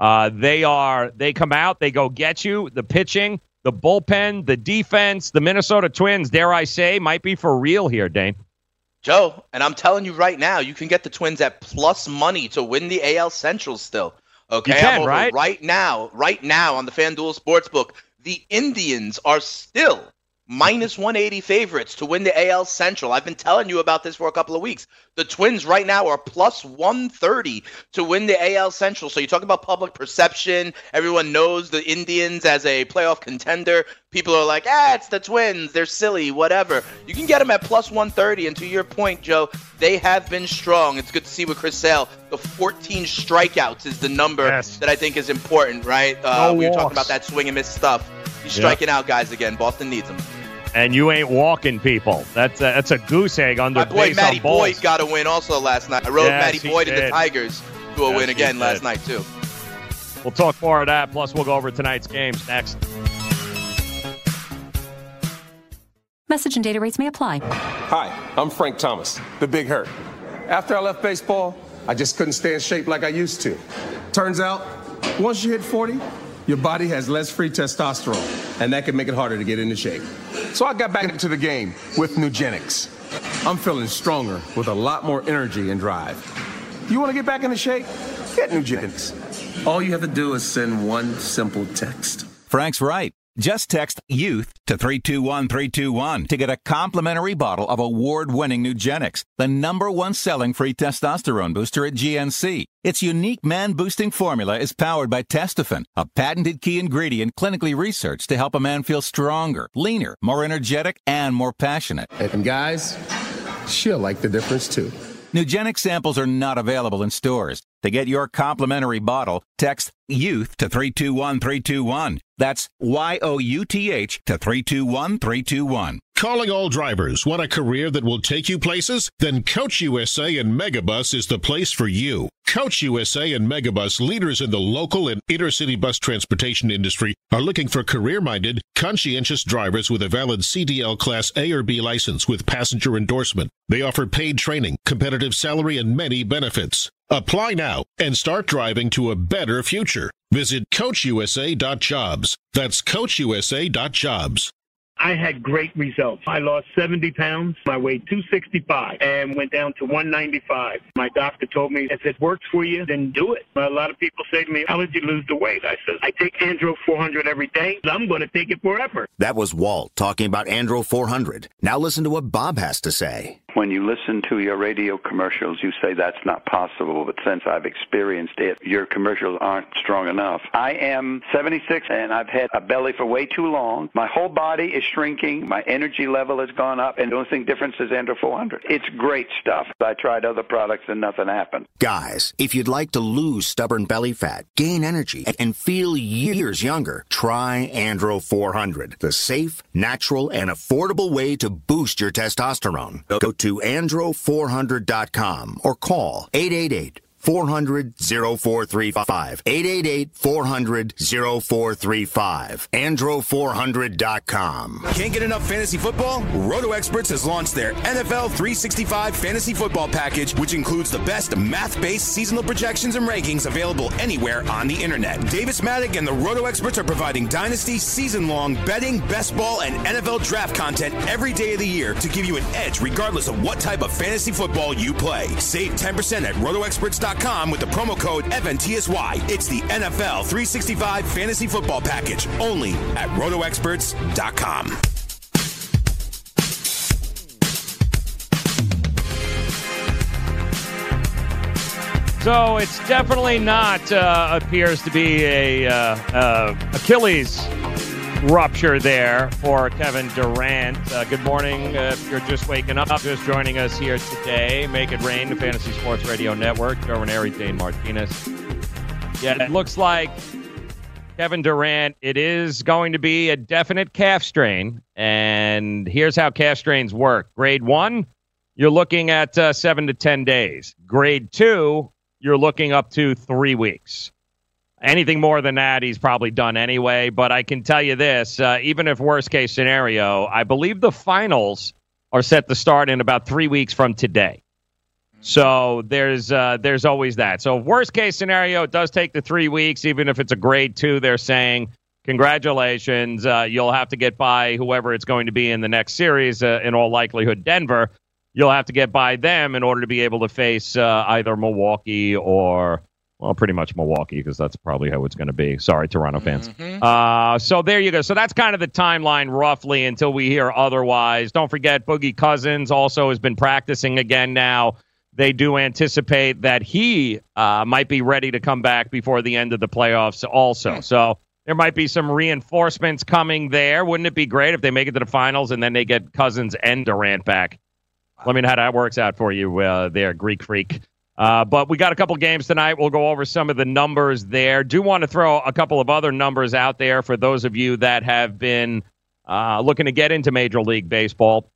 They come out, they go get you. The pitching, the bullpen, the defense, the Minnesota Twins, dare I say, might be for real here, Dane. Joe, and I'm telling you right now, you can get the Twins at plus money to win the AL Central still. Okay, you can, right? Right now on the FanDuel Sportsbook, the Indians are still minus 180 favorites to win the AL Central. I've been telling you about this for a couple of weeks. The Twins right now are plus 130 to win the AL Central. So you talk about public perception. Everyone knows the Indians as a playoff contender. People are like, it's the Twins. They're silly, whatever. You can get them at plus 130. And to your point, Joe, they have been strong. It's good to see with Chris Sale. The 14 strikeouts is the number that I think is important, right? We were talking about that swing and miss stuff. He's striking out guys again. Boston needs him. And you ain't walking people. That's a goose egg under my boy base Matty on balls. Boyd got a win also last night. I rode Matty Boyd and the Tigers to a win again last night too. We'll talk more of that. Plus, we'll go over tonight's games next. Message and data rates may apply. Hi, I'm Frank Thomas, the Big Hurt. After I left baseball, I just couldn't stay in shape like I used to. Turns out, once you hit 40, your body has less free testosterone, and that can make it harder to get into shape. So I got back into the game with Nugenix. I'm feeling stronger with a lot more energy and drive. You want to get back into shape? Get Nugenix. All you have to do is send one simple text. Frank's right. Just text YOUTH to 321-321 to get a complimentary bottle of award-winning Nugenix, the #1 selling free testosterone booster at GNC. Its unique man-boosting formula is powered by Testofen, a patented key ingredient clinically researched to help a man feel stronger, leaner, more energetic, and more passionate. And guys, she'll like the difference too. Nugenics samples are not available in stores. To get your complimentary bottle, text YOUTH to 321321. That's YOUTH to 321321. Calling all drivers. Want a career that will take you places? Then Coach USA and Megabus is the place for you. Coach USA and Megabus, leaders in the local and intercity bus transportation industry, are looking for career-minded, conscientious drivers with a valid CDL Class A or B license with passenger endorsement. They offer paid training, competitive salary, and many benefits. Apply now and start driving to a better future. Visit CoachUSA.jobs. That's CoachUSA.jobs. I had great results. I lost 70 pounds. I weighed 265 and went down to 195. My doctor told me, if it works for you, then do it. A lot of people say to me, how did you lose the weight? I said, I take Andro 400 every day. I'm going to take it forever. That was Walt talking about Andro 400. Now listen to what Bob has to say. When you listen to your radio commercials, you say that's not possible, but since I've experienced it, your commercials aren't strong enough. I am 76, and I've had a belly for way too long. My whole body is shrinking. My energy level has gone up, and the only thing different is Andro 400. It's great stuff. I tried other products, and nothing happened. Guys, if you'd like to lose stubborn belly fat, gain energy, and feel years younger, try Andro 400, the safe, natural, and affordable way to boost your testosterone. Go to andro400.com or call 888-400-0435. 888-400-0435. Andro400.com. Can't get enough fantasy football? Roto Experts has launched their NFL 365 fantasy football package, which includes the best math-based seasonal projections and rankings available anywhere on the internet. Davis Maddock and the Roto Experts are providing dynasty, season-long betting, best ball, and NFL draft content every day of the year to give you an edge regardless of what type of fantasy football you play. Save 10% at rotoexperts.com with the promo code FNTSY. It's the NFL 365 Fantasy Football Package, only at rotoexperts.com. So it's definitely not appears to be a Achilles rupture there for Kevin Durant. Good morning. If you're just waking up, just joining us here today, Make It Rain, the Fantasy Sports Radio Network. Joe Ranieri, Dane Martinez. Yeah, it looks like Kevin Durant, it is going to be a definite calf strain. And here's how calf strains work. Grade 1, you're looking at 7 to 10 days. Grade 2, you're looking up to 3 weeks. Anything more than that, he's probably done anyway. But I can tell you this, even if worst case scenario, I believe the finals are set to start in about 3 weeks from today. So there's always that. So worst case scenario, it does take the 3 weeks, even if it's a grade 2. They're saying, congratulations, you'll have to get by whoever it's going to be in the next series, in all likelihood Denver. You'll have to get by them in order to be able to face either Milwaukee or... Well, pretty much Milwaukee, because that's probably how it's going to be. Sorry, Toronto fans. So there you go. So that's kind of the timeline, roughly, until we hear otherwise. Don't forget, Boogie Cousins also has been practicing again now. They do anticipate that he might be ready to come back before the end of the playoffs also. So there might be some reinforcements coming there. Wouldn't it be great if they make it to the finals and then they get Cousins and Durant back? Let me know how that works out for you there, Greek Freak. But we got a couple games tonight. We'll go over some of the numbers there. Do want to throw a couple of other numbers out there for those of you that have been looking to get into Major League Baseball.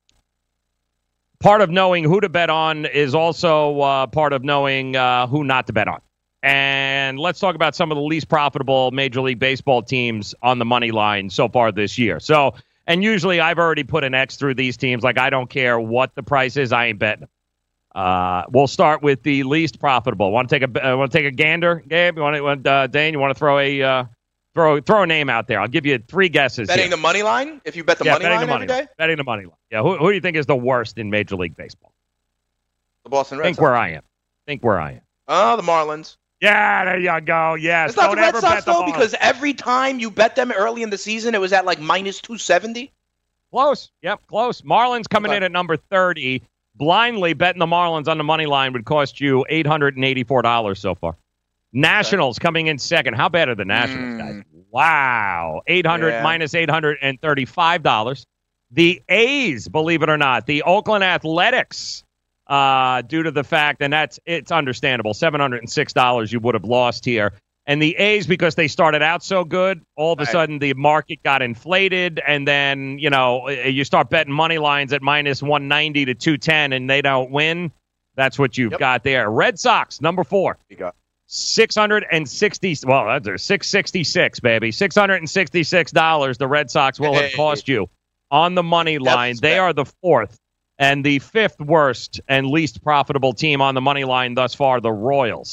Part of knowing who to bet on is also part of knowing who not to bet on. And let's talk about some of the least profitable Major League Baseball teams on the money line so far this year. So, and usually I've already put an X through these teams. Like, I don't care what the price is. I ain't betting them. We'll start with the least profitable. Want to take a gander, Gabe? Dane, you want to throw a name out there? I'll give you 3 guesses. Betting the money line? If you bet the money line every day? Betting the money line. Yeah. Who do you think is the worst in Major League Baseball? The Boston Red Sox. Think where I am. Oh, the Marlins. Yeah, there you go. Yes. It's not the Red Sox, though, because every time you bet them early in the season, it was at like minus 270. Close. Yep, close. Marlins coming in at number 30. Blindly betting the Marlins on the money line would cost you $884 so far. Nationals coming in second. How bad are the Nationals, guys? Wow. Minus $835. The A's, believe it or not, the Oakland Athletics, due to the fact, and it's understandable, $706 you would have lost here. And the A's, because they started out so good, all of a sudden the market got inflated, and then, you start betting money lines at minus 190 to 210, and they don't win. That's what you've got there. Red Sox, number 4. You got 660. Well, that's $666, baby. $666 the Red Sox will have cost you on the money line. They are the 4th and the 5th worst and least profitable team on the money line thus far, the Royals,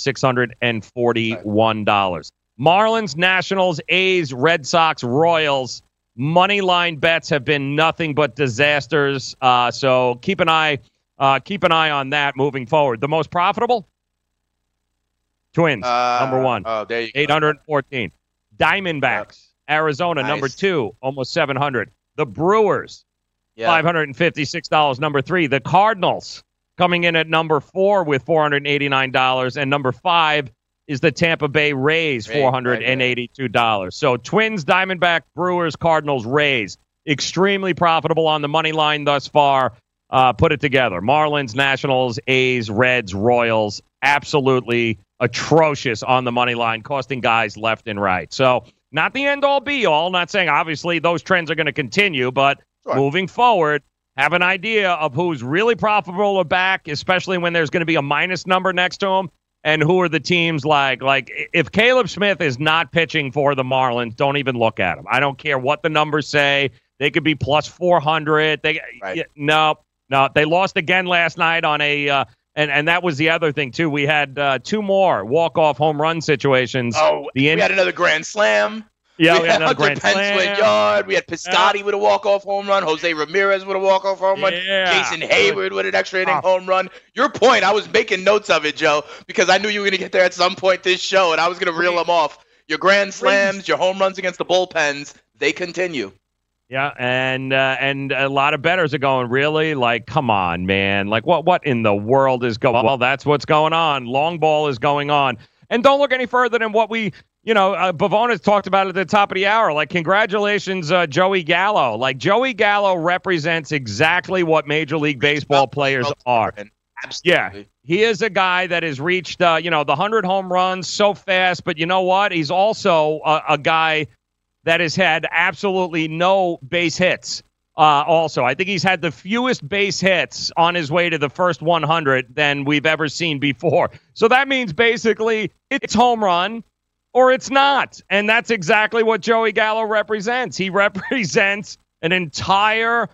$641. Marlins, Nationals, A's, Red Sox, Royals. Money line bets have been nothing but disasters. So keep an eye on that moving forward. The most profitable? Twins, number 1. Oh, there you go. 814. Diamondbacks, Arizona, number 2, almost 700. The Brewers, $556, number 3. The Cardinals coming in at number 4 with $489. And number 5 is the Tampa Bay Rays, $482. So Twins, Diamondback, Brewers, Cardinals, Rays. Extremely profitable on the money line thus far. Put it together. Marlins, Nationals, A's, Reds, Royals. Absolutely atrocious on the money line, costing guys left and right. So not the end-all, be-all. Not saying, obviously, those trends are going to continue, but moving forward, have an idea of who's really profitable or back, especially when there's going to be a minus number next to them, and who are the teams like if Caleb Smith is not pitching for the Marlins, don't even look at him. I don't care what the numbers say. They could be plus 400. No, they lost again last night on a and that was the other thing, too. We had 2 more walk-off home run situations. Oh, we had another grand slam. Yeah, we had another grand slam. Yard. We had Piscotty with a walk-off home run. Jose Ramirez with a walk-off home run. Jason Hayward with an extra inning home run. Your point, I was making notes of it, Joe, because I knew you were going to get there at some point this show, and I was going to reel them off. Your grand slams, your home runs against the bullpens, they continue. Yeah, and a lot of bettors are going, really? Like, come on, man. Like, what in the world is going on? Well, that's what's going on. Long ball is going on. And don't look any further than what we, Bavona's talked about at the top of the hour. Like, congratulations, Joey Gallo. Like, Joey Gallo represents exactly what Major League Baseball players are. Absolutely. Yeah, he is a guy that has reached, the 100 home runs so fast. But you know what? He's also a guy that has had absolutely no base hits. Also, I think he's had the fewest base hits on his way to the first 100 than we've ever seen before. So that means basically it's home run or it's not. And that's exactly what Joey Gallo represents. He represents an entire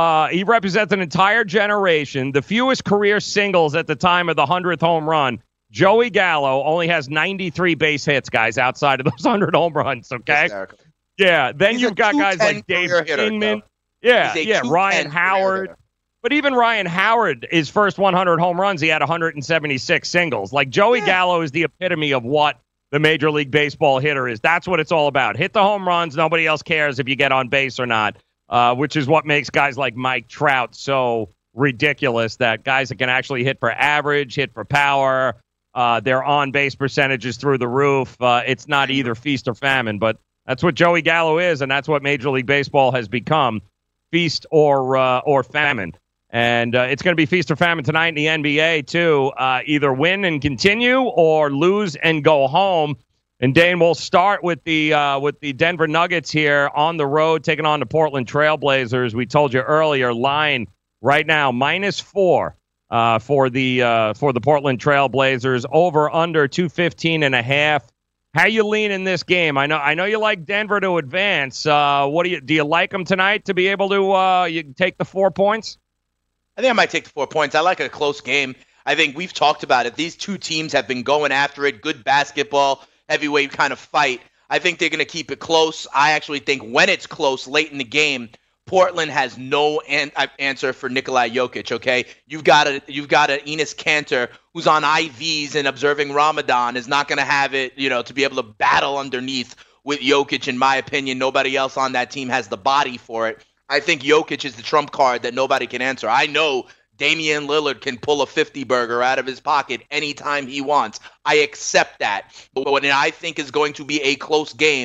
generation, the fewest career singles at the time of the 100th home run. Joey Gallo only has 93 base hits, guys, outside of those 100 home runs, okay? Hysterical. Yeah, then you've got guys like Dave Kingman. Ryan Howard. But even Ryan Howard, his first 100 home runs, he had 176 singles. Like, Joey Gallo is the epitome of what the Major League Baseball hitter is. That's what it's all about. Hit the home runs. Nobody else cares if you get on base or not, which is what makes guys like Mike Trout so ridiculous, that guys that can actually hit for average, hit for power, their on-base percentages through the roof. It's not either feast or famine, but that's what Joey Gallo is, and that's what Major League Baseball has become, feast or famine. And it's going to be feast or famine tonight in the NBA, too. Either win and continue or lose and go home. And, Dane, we'll start with the Denver Nuggets here on the road, taking on the Portland Trailblazers. We told you earlier, line right now, -4 for the Portland Trailblazers, over under 215.5. How you lean in this game? I know you like Denver to advance. Do you like them tonight to be able to you take the 4 points? I think I might take the 4 points. I like a close game. I think we've talked about it. These two teams have been going after it. Good basketball, heavyweight kind of fight. I think they're going to keep it close. I actually think when it's close late in the game, Portland has no answer for Nikola Jokic, okay? You've got a Enes Kanter who's on IVs and observing Ramadan, is not going to have it, to be able to battle underneath with Jokic. In my opinion, nobody else on that team has the body for it. I think Jokic is the trump card that nobody can answer. I know Damian Lillard can pull a 50-burger out of his pocket anytime he wants. I accept that. But what I think is going to be a close game,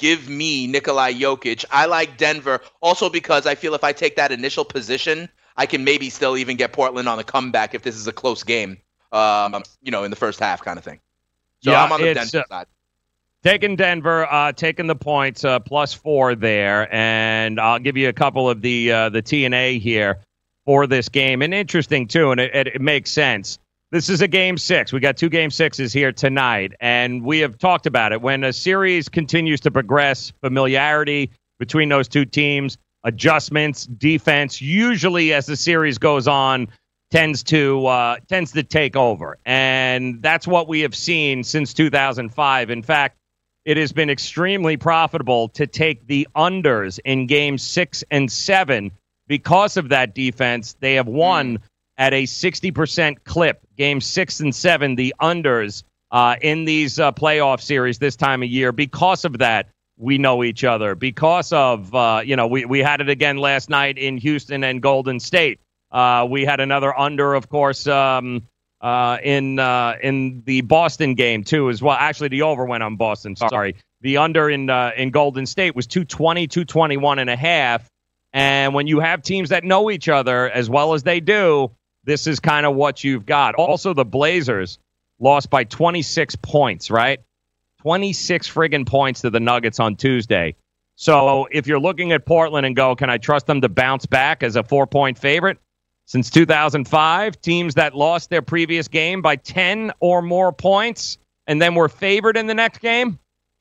Give me Nikolai Jokic. I like Denver also because I feel if I take that initial position, I can maybe still even get Portland on the comeback if this is a close game, in the first half kind of thing. So I'm on the Denver side. Taking Denver, taking the points, +4 there, and I'll give you a couple of the TNA here for this game. And interesting, too, and it makes sense. This is a Game 6. We got 2 Game 6s here tonight, and we have talked about it. When a series continues to progress, familiarity between those two teams, adjustments, defense, usually as the series goes on, tends to take over. And that's what we have seen since 2005. In fact, it has been extremely profitable to take the unders in Games 6 and 7 because of that defense. They have won at a 60% clip. Games 6 and 7, the unders in these playoff series this time of year. Because of that, we know each other. Because of, we had it again last night in Houston and Golden State. We had another under, of course, in the Boston game, too, as well. Actually, the over went on Boston. Sorry. The under in Golden State was 220, 221.5. And when you have teams that know each other as well as they do, this is kind of what you've got. Also, the Blazers lost by 26 points, right? 26 friggin' points to the Nuggets on Tuesday. So if you're looking at Portland and go, can I trust them to bounce back as a 4-point favorite? Since 2005, teams that lost their previous game by 10 or more points and then were favored in the next game,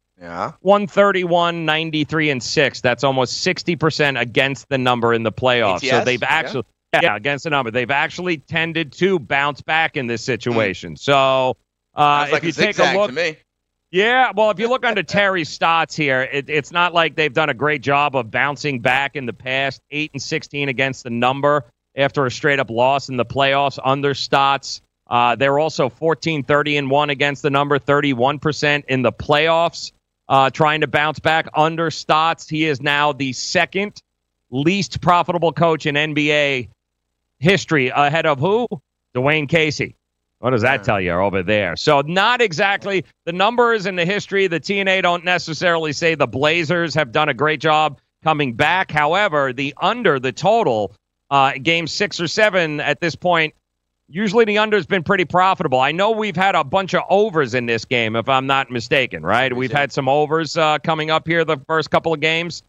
131, 93, and 6. That's almost 60% against the number in the playoffs. So they've actually... Yeah, against the number. They've actually tended to bounce back in this situation. So if you take a look, to me. Yeah, well, if you look under Terry's stats here, it's not like they've done a great job of bouncing back in the past. 8-16 against the number after a straight-up loss in the playoffs under stats. They're also 14-30-1 against the number, 31% in the playoffs, trying to bounce back under stats. He is now the second least profitable coach in NBA history, ahead of who? Dwayne Casey. What does that tell you over there? So not exactly the numbers and the history. The TNA don't necessarily say the Blazers have done a great job coming back. However, the under, the total, game 6 or 7 at this point, usually the under has been pretty profitable. I know we've had a bunch of overs in this game, if I'm not mistaken, right? We've had some overs coming up here the first couple of games.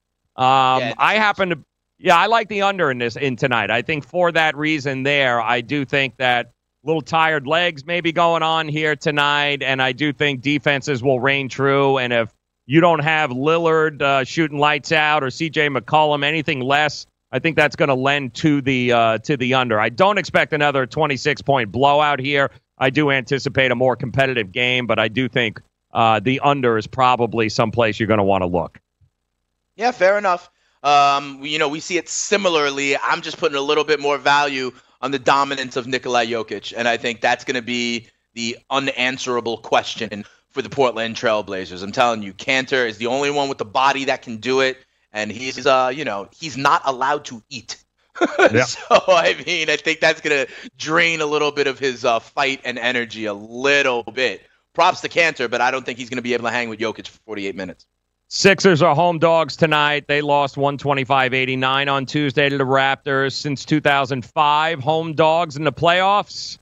I like the under in tonight. I think for that reason there, I do think that little tired legs may be going on here tonight, and I do think defenses will reign true. And if you don't have Lillard shooting lights out or C.J. McCollum, anything less, I think that's going to lend to the under. I don't expect another 26-point blowout here. I do anticipate a more competitive game, but I do think the under is probably someplace you're going to want to look. Yeah, fair enough. We see it similarly. I'm just putting a little bit more value on the dominance of Nikolai Jokic, and I think that's going to be the unanswerable question for the Portland Trailblazers. I'm telling you, Kanter is the only one with the body that can do it, and he's not allowed to eat. Yeah. So, I think that's going to drain a little bit of his fight and energy a little bit. Props to Kanter, but I don't think he's going to be able to hang with Jokic for 48 minutes. Sixers are home dogs tonight. They lost 125-89 on Tuesday to the Raptors. Since 2005, home dogs in the playoffs,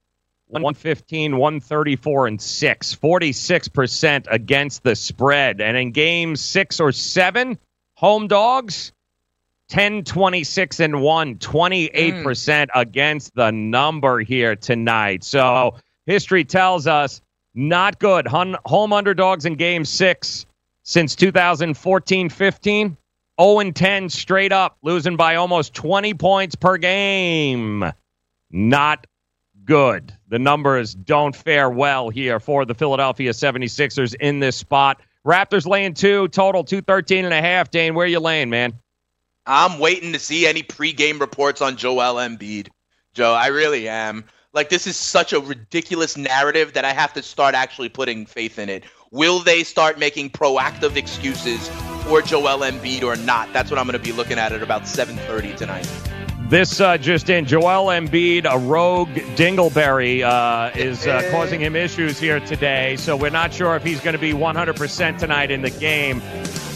115, 134, and 6. 46% against the spread. And in games 6 or 7, home dogs, 10, 26, and 1. 28% against the number here tonight. So history tells us not good. Home underdogs in game 6. Since 2014-15, 0-10 straight up, losing by almost 20 points per game. Not good. The numbers don't fare well here for the Philadelphia 76ers in this spot. Raptors laying 2, total 213.5. Dane, where you laying, man? I'm waiting to see any pregame reports on Joel Embiid. Joe, I really am. This is such a ridiculous narrative that I have to start actually putting faith in it. Will they start making proactive excuses for Joel Embiid or not? That's what I'm going to be looking at about 7:30 tonight. This just in, Joel Embiid, a rogue dingleberry, is causing him issues here today. So we're not sure if he's going to be 100% tonight in the game.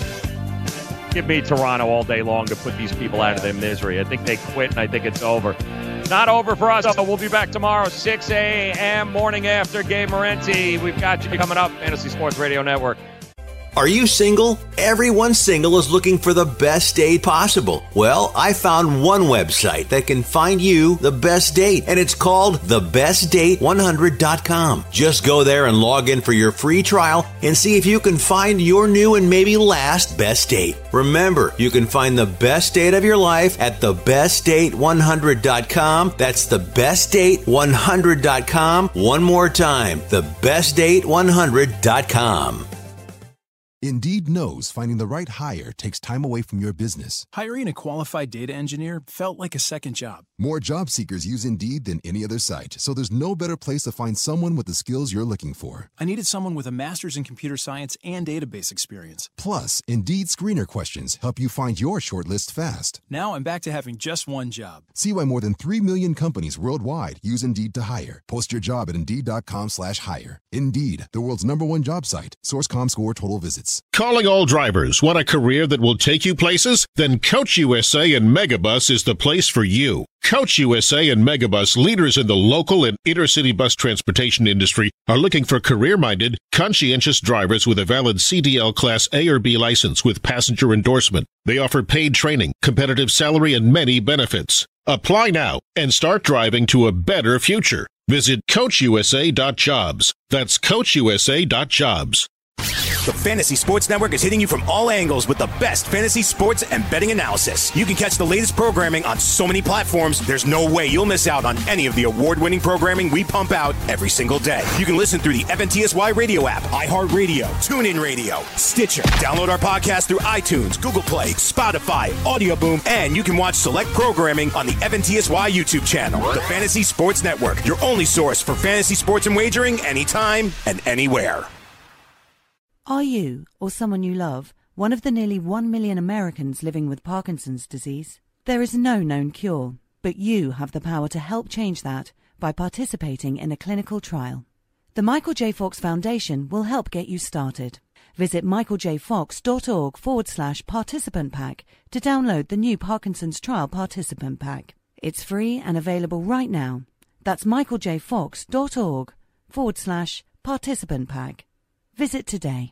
Give me Toronto all day long to put these people out of their misery. I think they quit, and I think it's over. Not over for us. So we'll be back tomorrow, 6 a.m. morning after Gabe Morenti. We've got you coming up, Fantasy Sports Radio Network. Are you single? Everyone single is looking for the best date possible. Well, I found one website that can find you the best date, and it's called thebestdate100.com. Just go there and log in for your free trial and see if you can find your new and maybe last best date. Remember, you can find the best date of your life at thebestdate100.com. That's thebestdate100.com. One more time, thebestdate100.com. Indeed knows finding the right hire takes time away from your business. Hiring a qualified data engineer felt like a second job. More job seekers use Indeed than any other site, so there's no better place to find someone with the skills you're looking for. I needed someone with a master's in computer science and database experience. Plus, Indeed screener questions help you find your shortlist fast. Now I'm back to having just one job. See why more than 3 million companies worldwide use Indeed to hire. Post your job at Indeed.com/hire. Indeed, the world's #1 job site. Source.com score total visits. Calling all drivers. Want a career that will take you places? Then Coach USA and Megabus is the place for you. Coach USA and Megabus, leaders in the local and intercity bus transportation industry, are looking for career-minded, conscientious drivers with a valid CDL Class A or B license with passenger endorsement. They offer paid training, competitive salary, and many benefits. Apply now and start driving to a better future. Visit CoachUSA.jobs. That's CoachUSA.jobs. The Fantasy Sports Network is hitting you from all angles with the best fantasy sports and betting analysis. You can catch the latest programming on so many platforms, there's no way you'll miss out on any of the award-winning programming we pump out every single day. You can listen through the FNTSY radio app, iHeartRadio, TuneIn Radio, Stitcher. Download our podcast through iTunes, Google Play, Spotify, Audio Boom, and you can watch select programming on the FNTSY YouTube channel. The Fantasy Sports Network, your only source for fantasy sports and wagering anytime and anywhere. Are you, or someone you love, one of the nearly 1 million Americans living with Parkinson's disease? There is no known cure, but you have the power to help change that by participating in a clinical trial. The Michael J. Fox Foundation will help get you started. Visit michaeljfox.org/participant pack to download the new Parkinson's Trial Participant Pack. It's free and available right now. That's michaeljfox.org/participant pack. Visit today.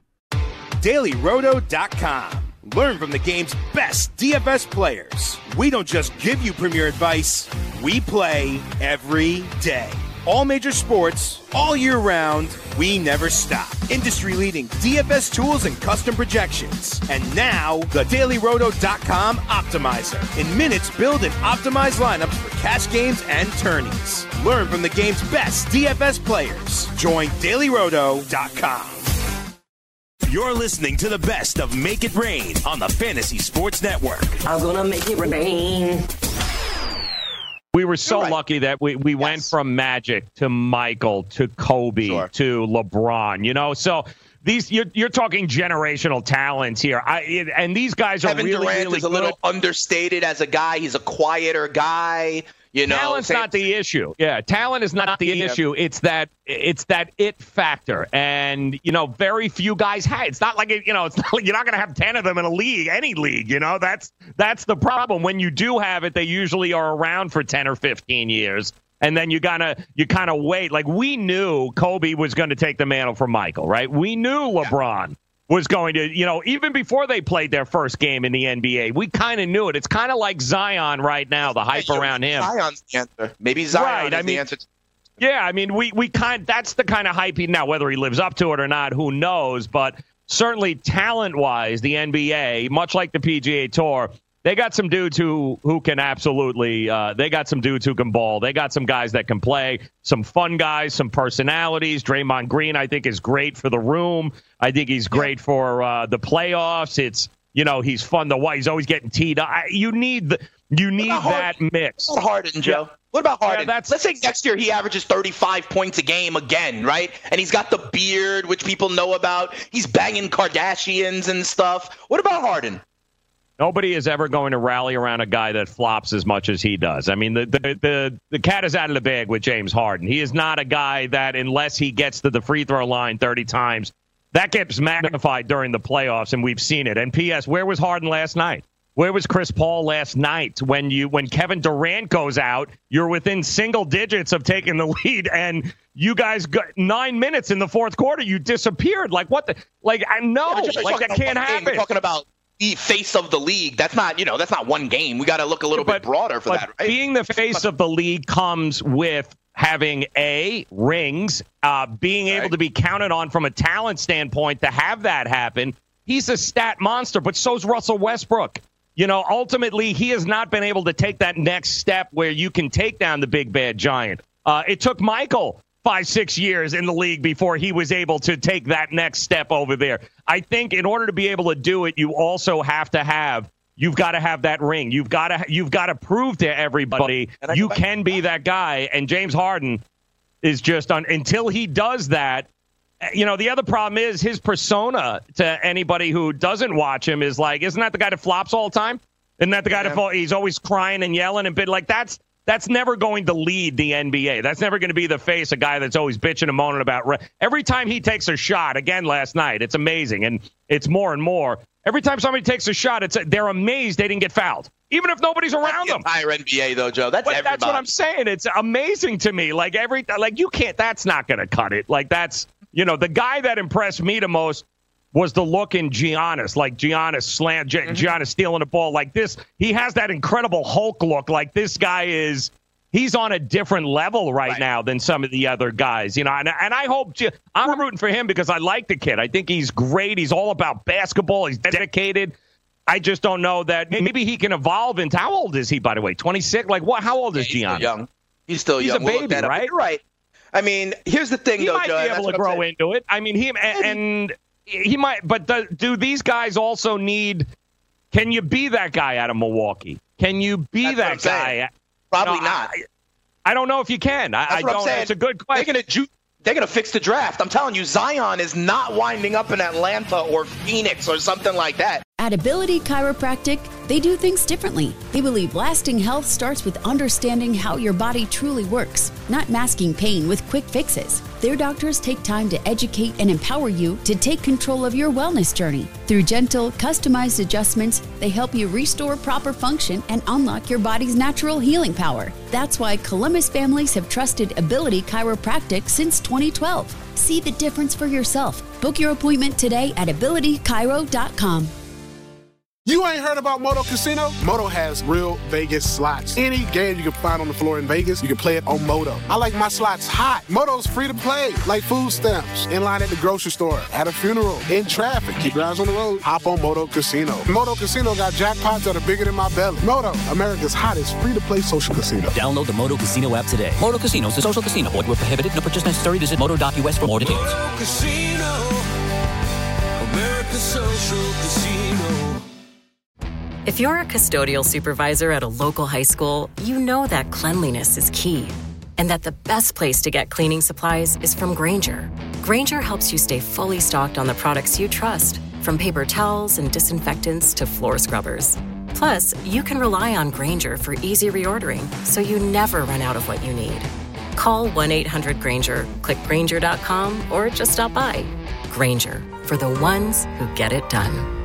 DailyRoto.com. Learn from the game's best DFS players. We don't just give you premier advice, we play every day. All major sports, all year round, we never stop. Industry-leading DFS tools and custom projections. And now, the DailyRoto.com Optimizer. In minutes, build and optimize lineups for cash games and tourneys. Learn from the game's best DFS players. Join DailyRoto.com. You're listening to the best of Make It Rain on the Fantasy Sports Network. I'm gonna make it rain. We were so lucky that we went from Magic to Michael to Kobe to LeBron, you know? So these you're talking generational talents here. And these guys are Kevin really, Durant really is a good. little understated as a guy. He's a quieter guy. You know, talent's not the issue. Yeah, talent is not the issue. It's that it factor, and you know, very few guys have. It's not like it's not like you're not going to have 10 of them in a league, any league. You know, that's the problem. When you do have it, they usually are around for 10 or 15 years, and then you kind of wait. Like we knew Kobe was going to take the mantle from Michael, right? We knew LeBron was going to, even before they played their first game in the NBA, we kind of knew it. It's kind of like Zion right now, the hype around him. Zion's the answer. Maybe Zion is the answer. Yeah, I mean, that's the kind of hype now, whether he lives up to it or not, who knows? But certainly talent-wise, the NBA, much like the PGA Tour, they got some dudes who can absolutely they got some dudes who can ball. They got some guys that can play, some fun guys, some personalities. Draymond Green, I think, is great for the room. I think he's great for the playoffs. It's, he's fun to watch. He's always getting teed up. You need that mix. What about Harden, Joe? What about Harden? Let's say next year he averages 35 points a game again, right? And he's got the beard, which people know about. He's banging Kardashians and stuff. What about Harden? Nobody is ever going to rally around a guy that flops as much as he does. I mean, the cat is out of the bag with James Harden. He is not a guy that, unless he gets to the free throw line 30 times, That gets magnified during the playoffs, and we've seen it. And P.S., where was Harden last night? Where was Chris Paul last night? When Kevin Durant goes out, you're within single digits of taking the lead, and you guys got 9 minutes in the fourth quarter. You disappeared. Like, what the? Like, I know. Like, that can't happen. We're talking about the face of the league. That's not, that's not one game. We got to look a little bit broader for that, right? Being the face of the league comes with having rings, being able to be counted on from a talent standpoint to have that happen. He's a stat monster, but so's Russell Westbrook. Ultimately, he has not been able to take that next step where you can take down the big bad giant. It took Michael 5-6 years in the league before he was able to take that next step over there. I think in order to be able to do it, you also have to have You've got to have that ring. You've got to prove to everybody you can be that guy. And James Harden is just until he does that. The other problem is his persona to anybody who doesn't watch him is like, isn't that the guy that flops all the time? Isn't that the guy that he's always crying and yelling and like that's never going to lead the NBA. That's never going to be the face, a guy that's always bitching and moaning about. Every time he takes a shot, again last night, it's amazing, and it's more and more. Every time somebody takes a shot, they're amazed they didn't get fouled, even if nobody's around them. Entire NBA though, Joe. That's everybody. That's what I'm saying. It's amazing to me. Like you can't. That's not going to cut it. Like that's the guy that impressed me the most was the look in Giannis, like Giannis Giannis stealing the ball like this. He has that incredible Hulk look. Like this guy he's on a different level right now than some of the other guys, and I hope I'm rooting for him because I like the kid. I think he's great. He's all about basketball. He's dedicated. I just don't know that maybe he can evolve into, how old is he, by the way? 26? Like what? How old is Giannis? He's still young. He's a baby, right? You're right. I mean, here's the thing, though, Joe. He might be able to grow into it. I mean, he might, but do these guys also need? Can you be that guy out of Milwaukee? Can you be that guy? Probably not. I don't know if you can. I don't. It's a good question. They're gonna fix the draft. I'm telling you, Zion is not winding up in Atlanta or Phoenix or something like that. At Ability Chiropractic, they do things differently. They believe lasting health starts with understanding how your body truly works, not masking pain with quick fixes. Their doctors take time to educate and empower you to take control of your wellness journey. Through gentle, customized adjustments, they help you restore proper function and unlock your body's natural healing power. That's why Columbus families have trusted Ability Chiropractic since 2012. See the difference for yourself. Book your appointment today at abilitychiro.com. You ain't heard about Moto Casino? Moto has real Vegas slots. Any game you can find on the floor in Vegas, you can play it on Moto. I like my slots hot. Moto's free to play, like food stamps, in line at the grocery store, at a funeral, in traffic. Keep your eyes on the road. Hop on Moto Casino. Moto Casino got jackpots that are bigger than my belly. Moto, America's hottest free-to-play social casino. Download the Moto Casino app today. Moto Casino is a social casino. Void where prohibited. No purchase necessary. Visit moto.us for more details. Moto Casino, America's social casino. If you're a custodial supervisor at a local high school, you know that cleanliness is key and that the best place to get cleaning supplies is from Grainger. Grainger helps you stay fully stocked on the products you trust, from paper towels and disinfectants to floor scrubbers. Plus, you can rely on Grainger for easy reordering, so you never run out of what you need. Call 1-800-GRAINGER, click Grainger.com, or just stop by. Grainger, for the ones who get it done.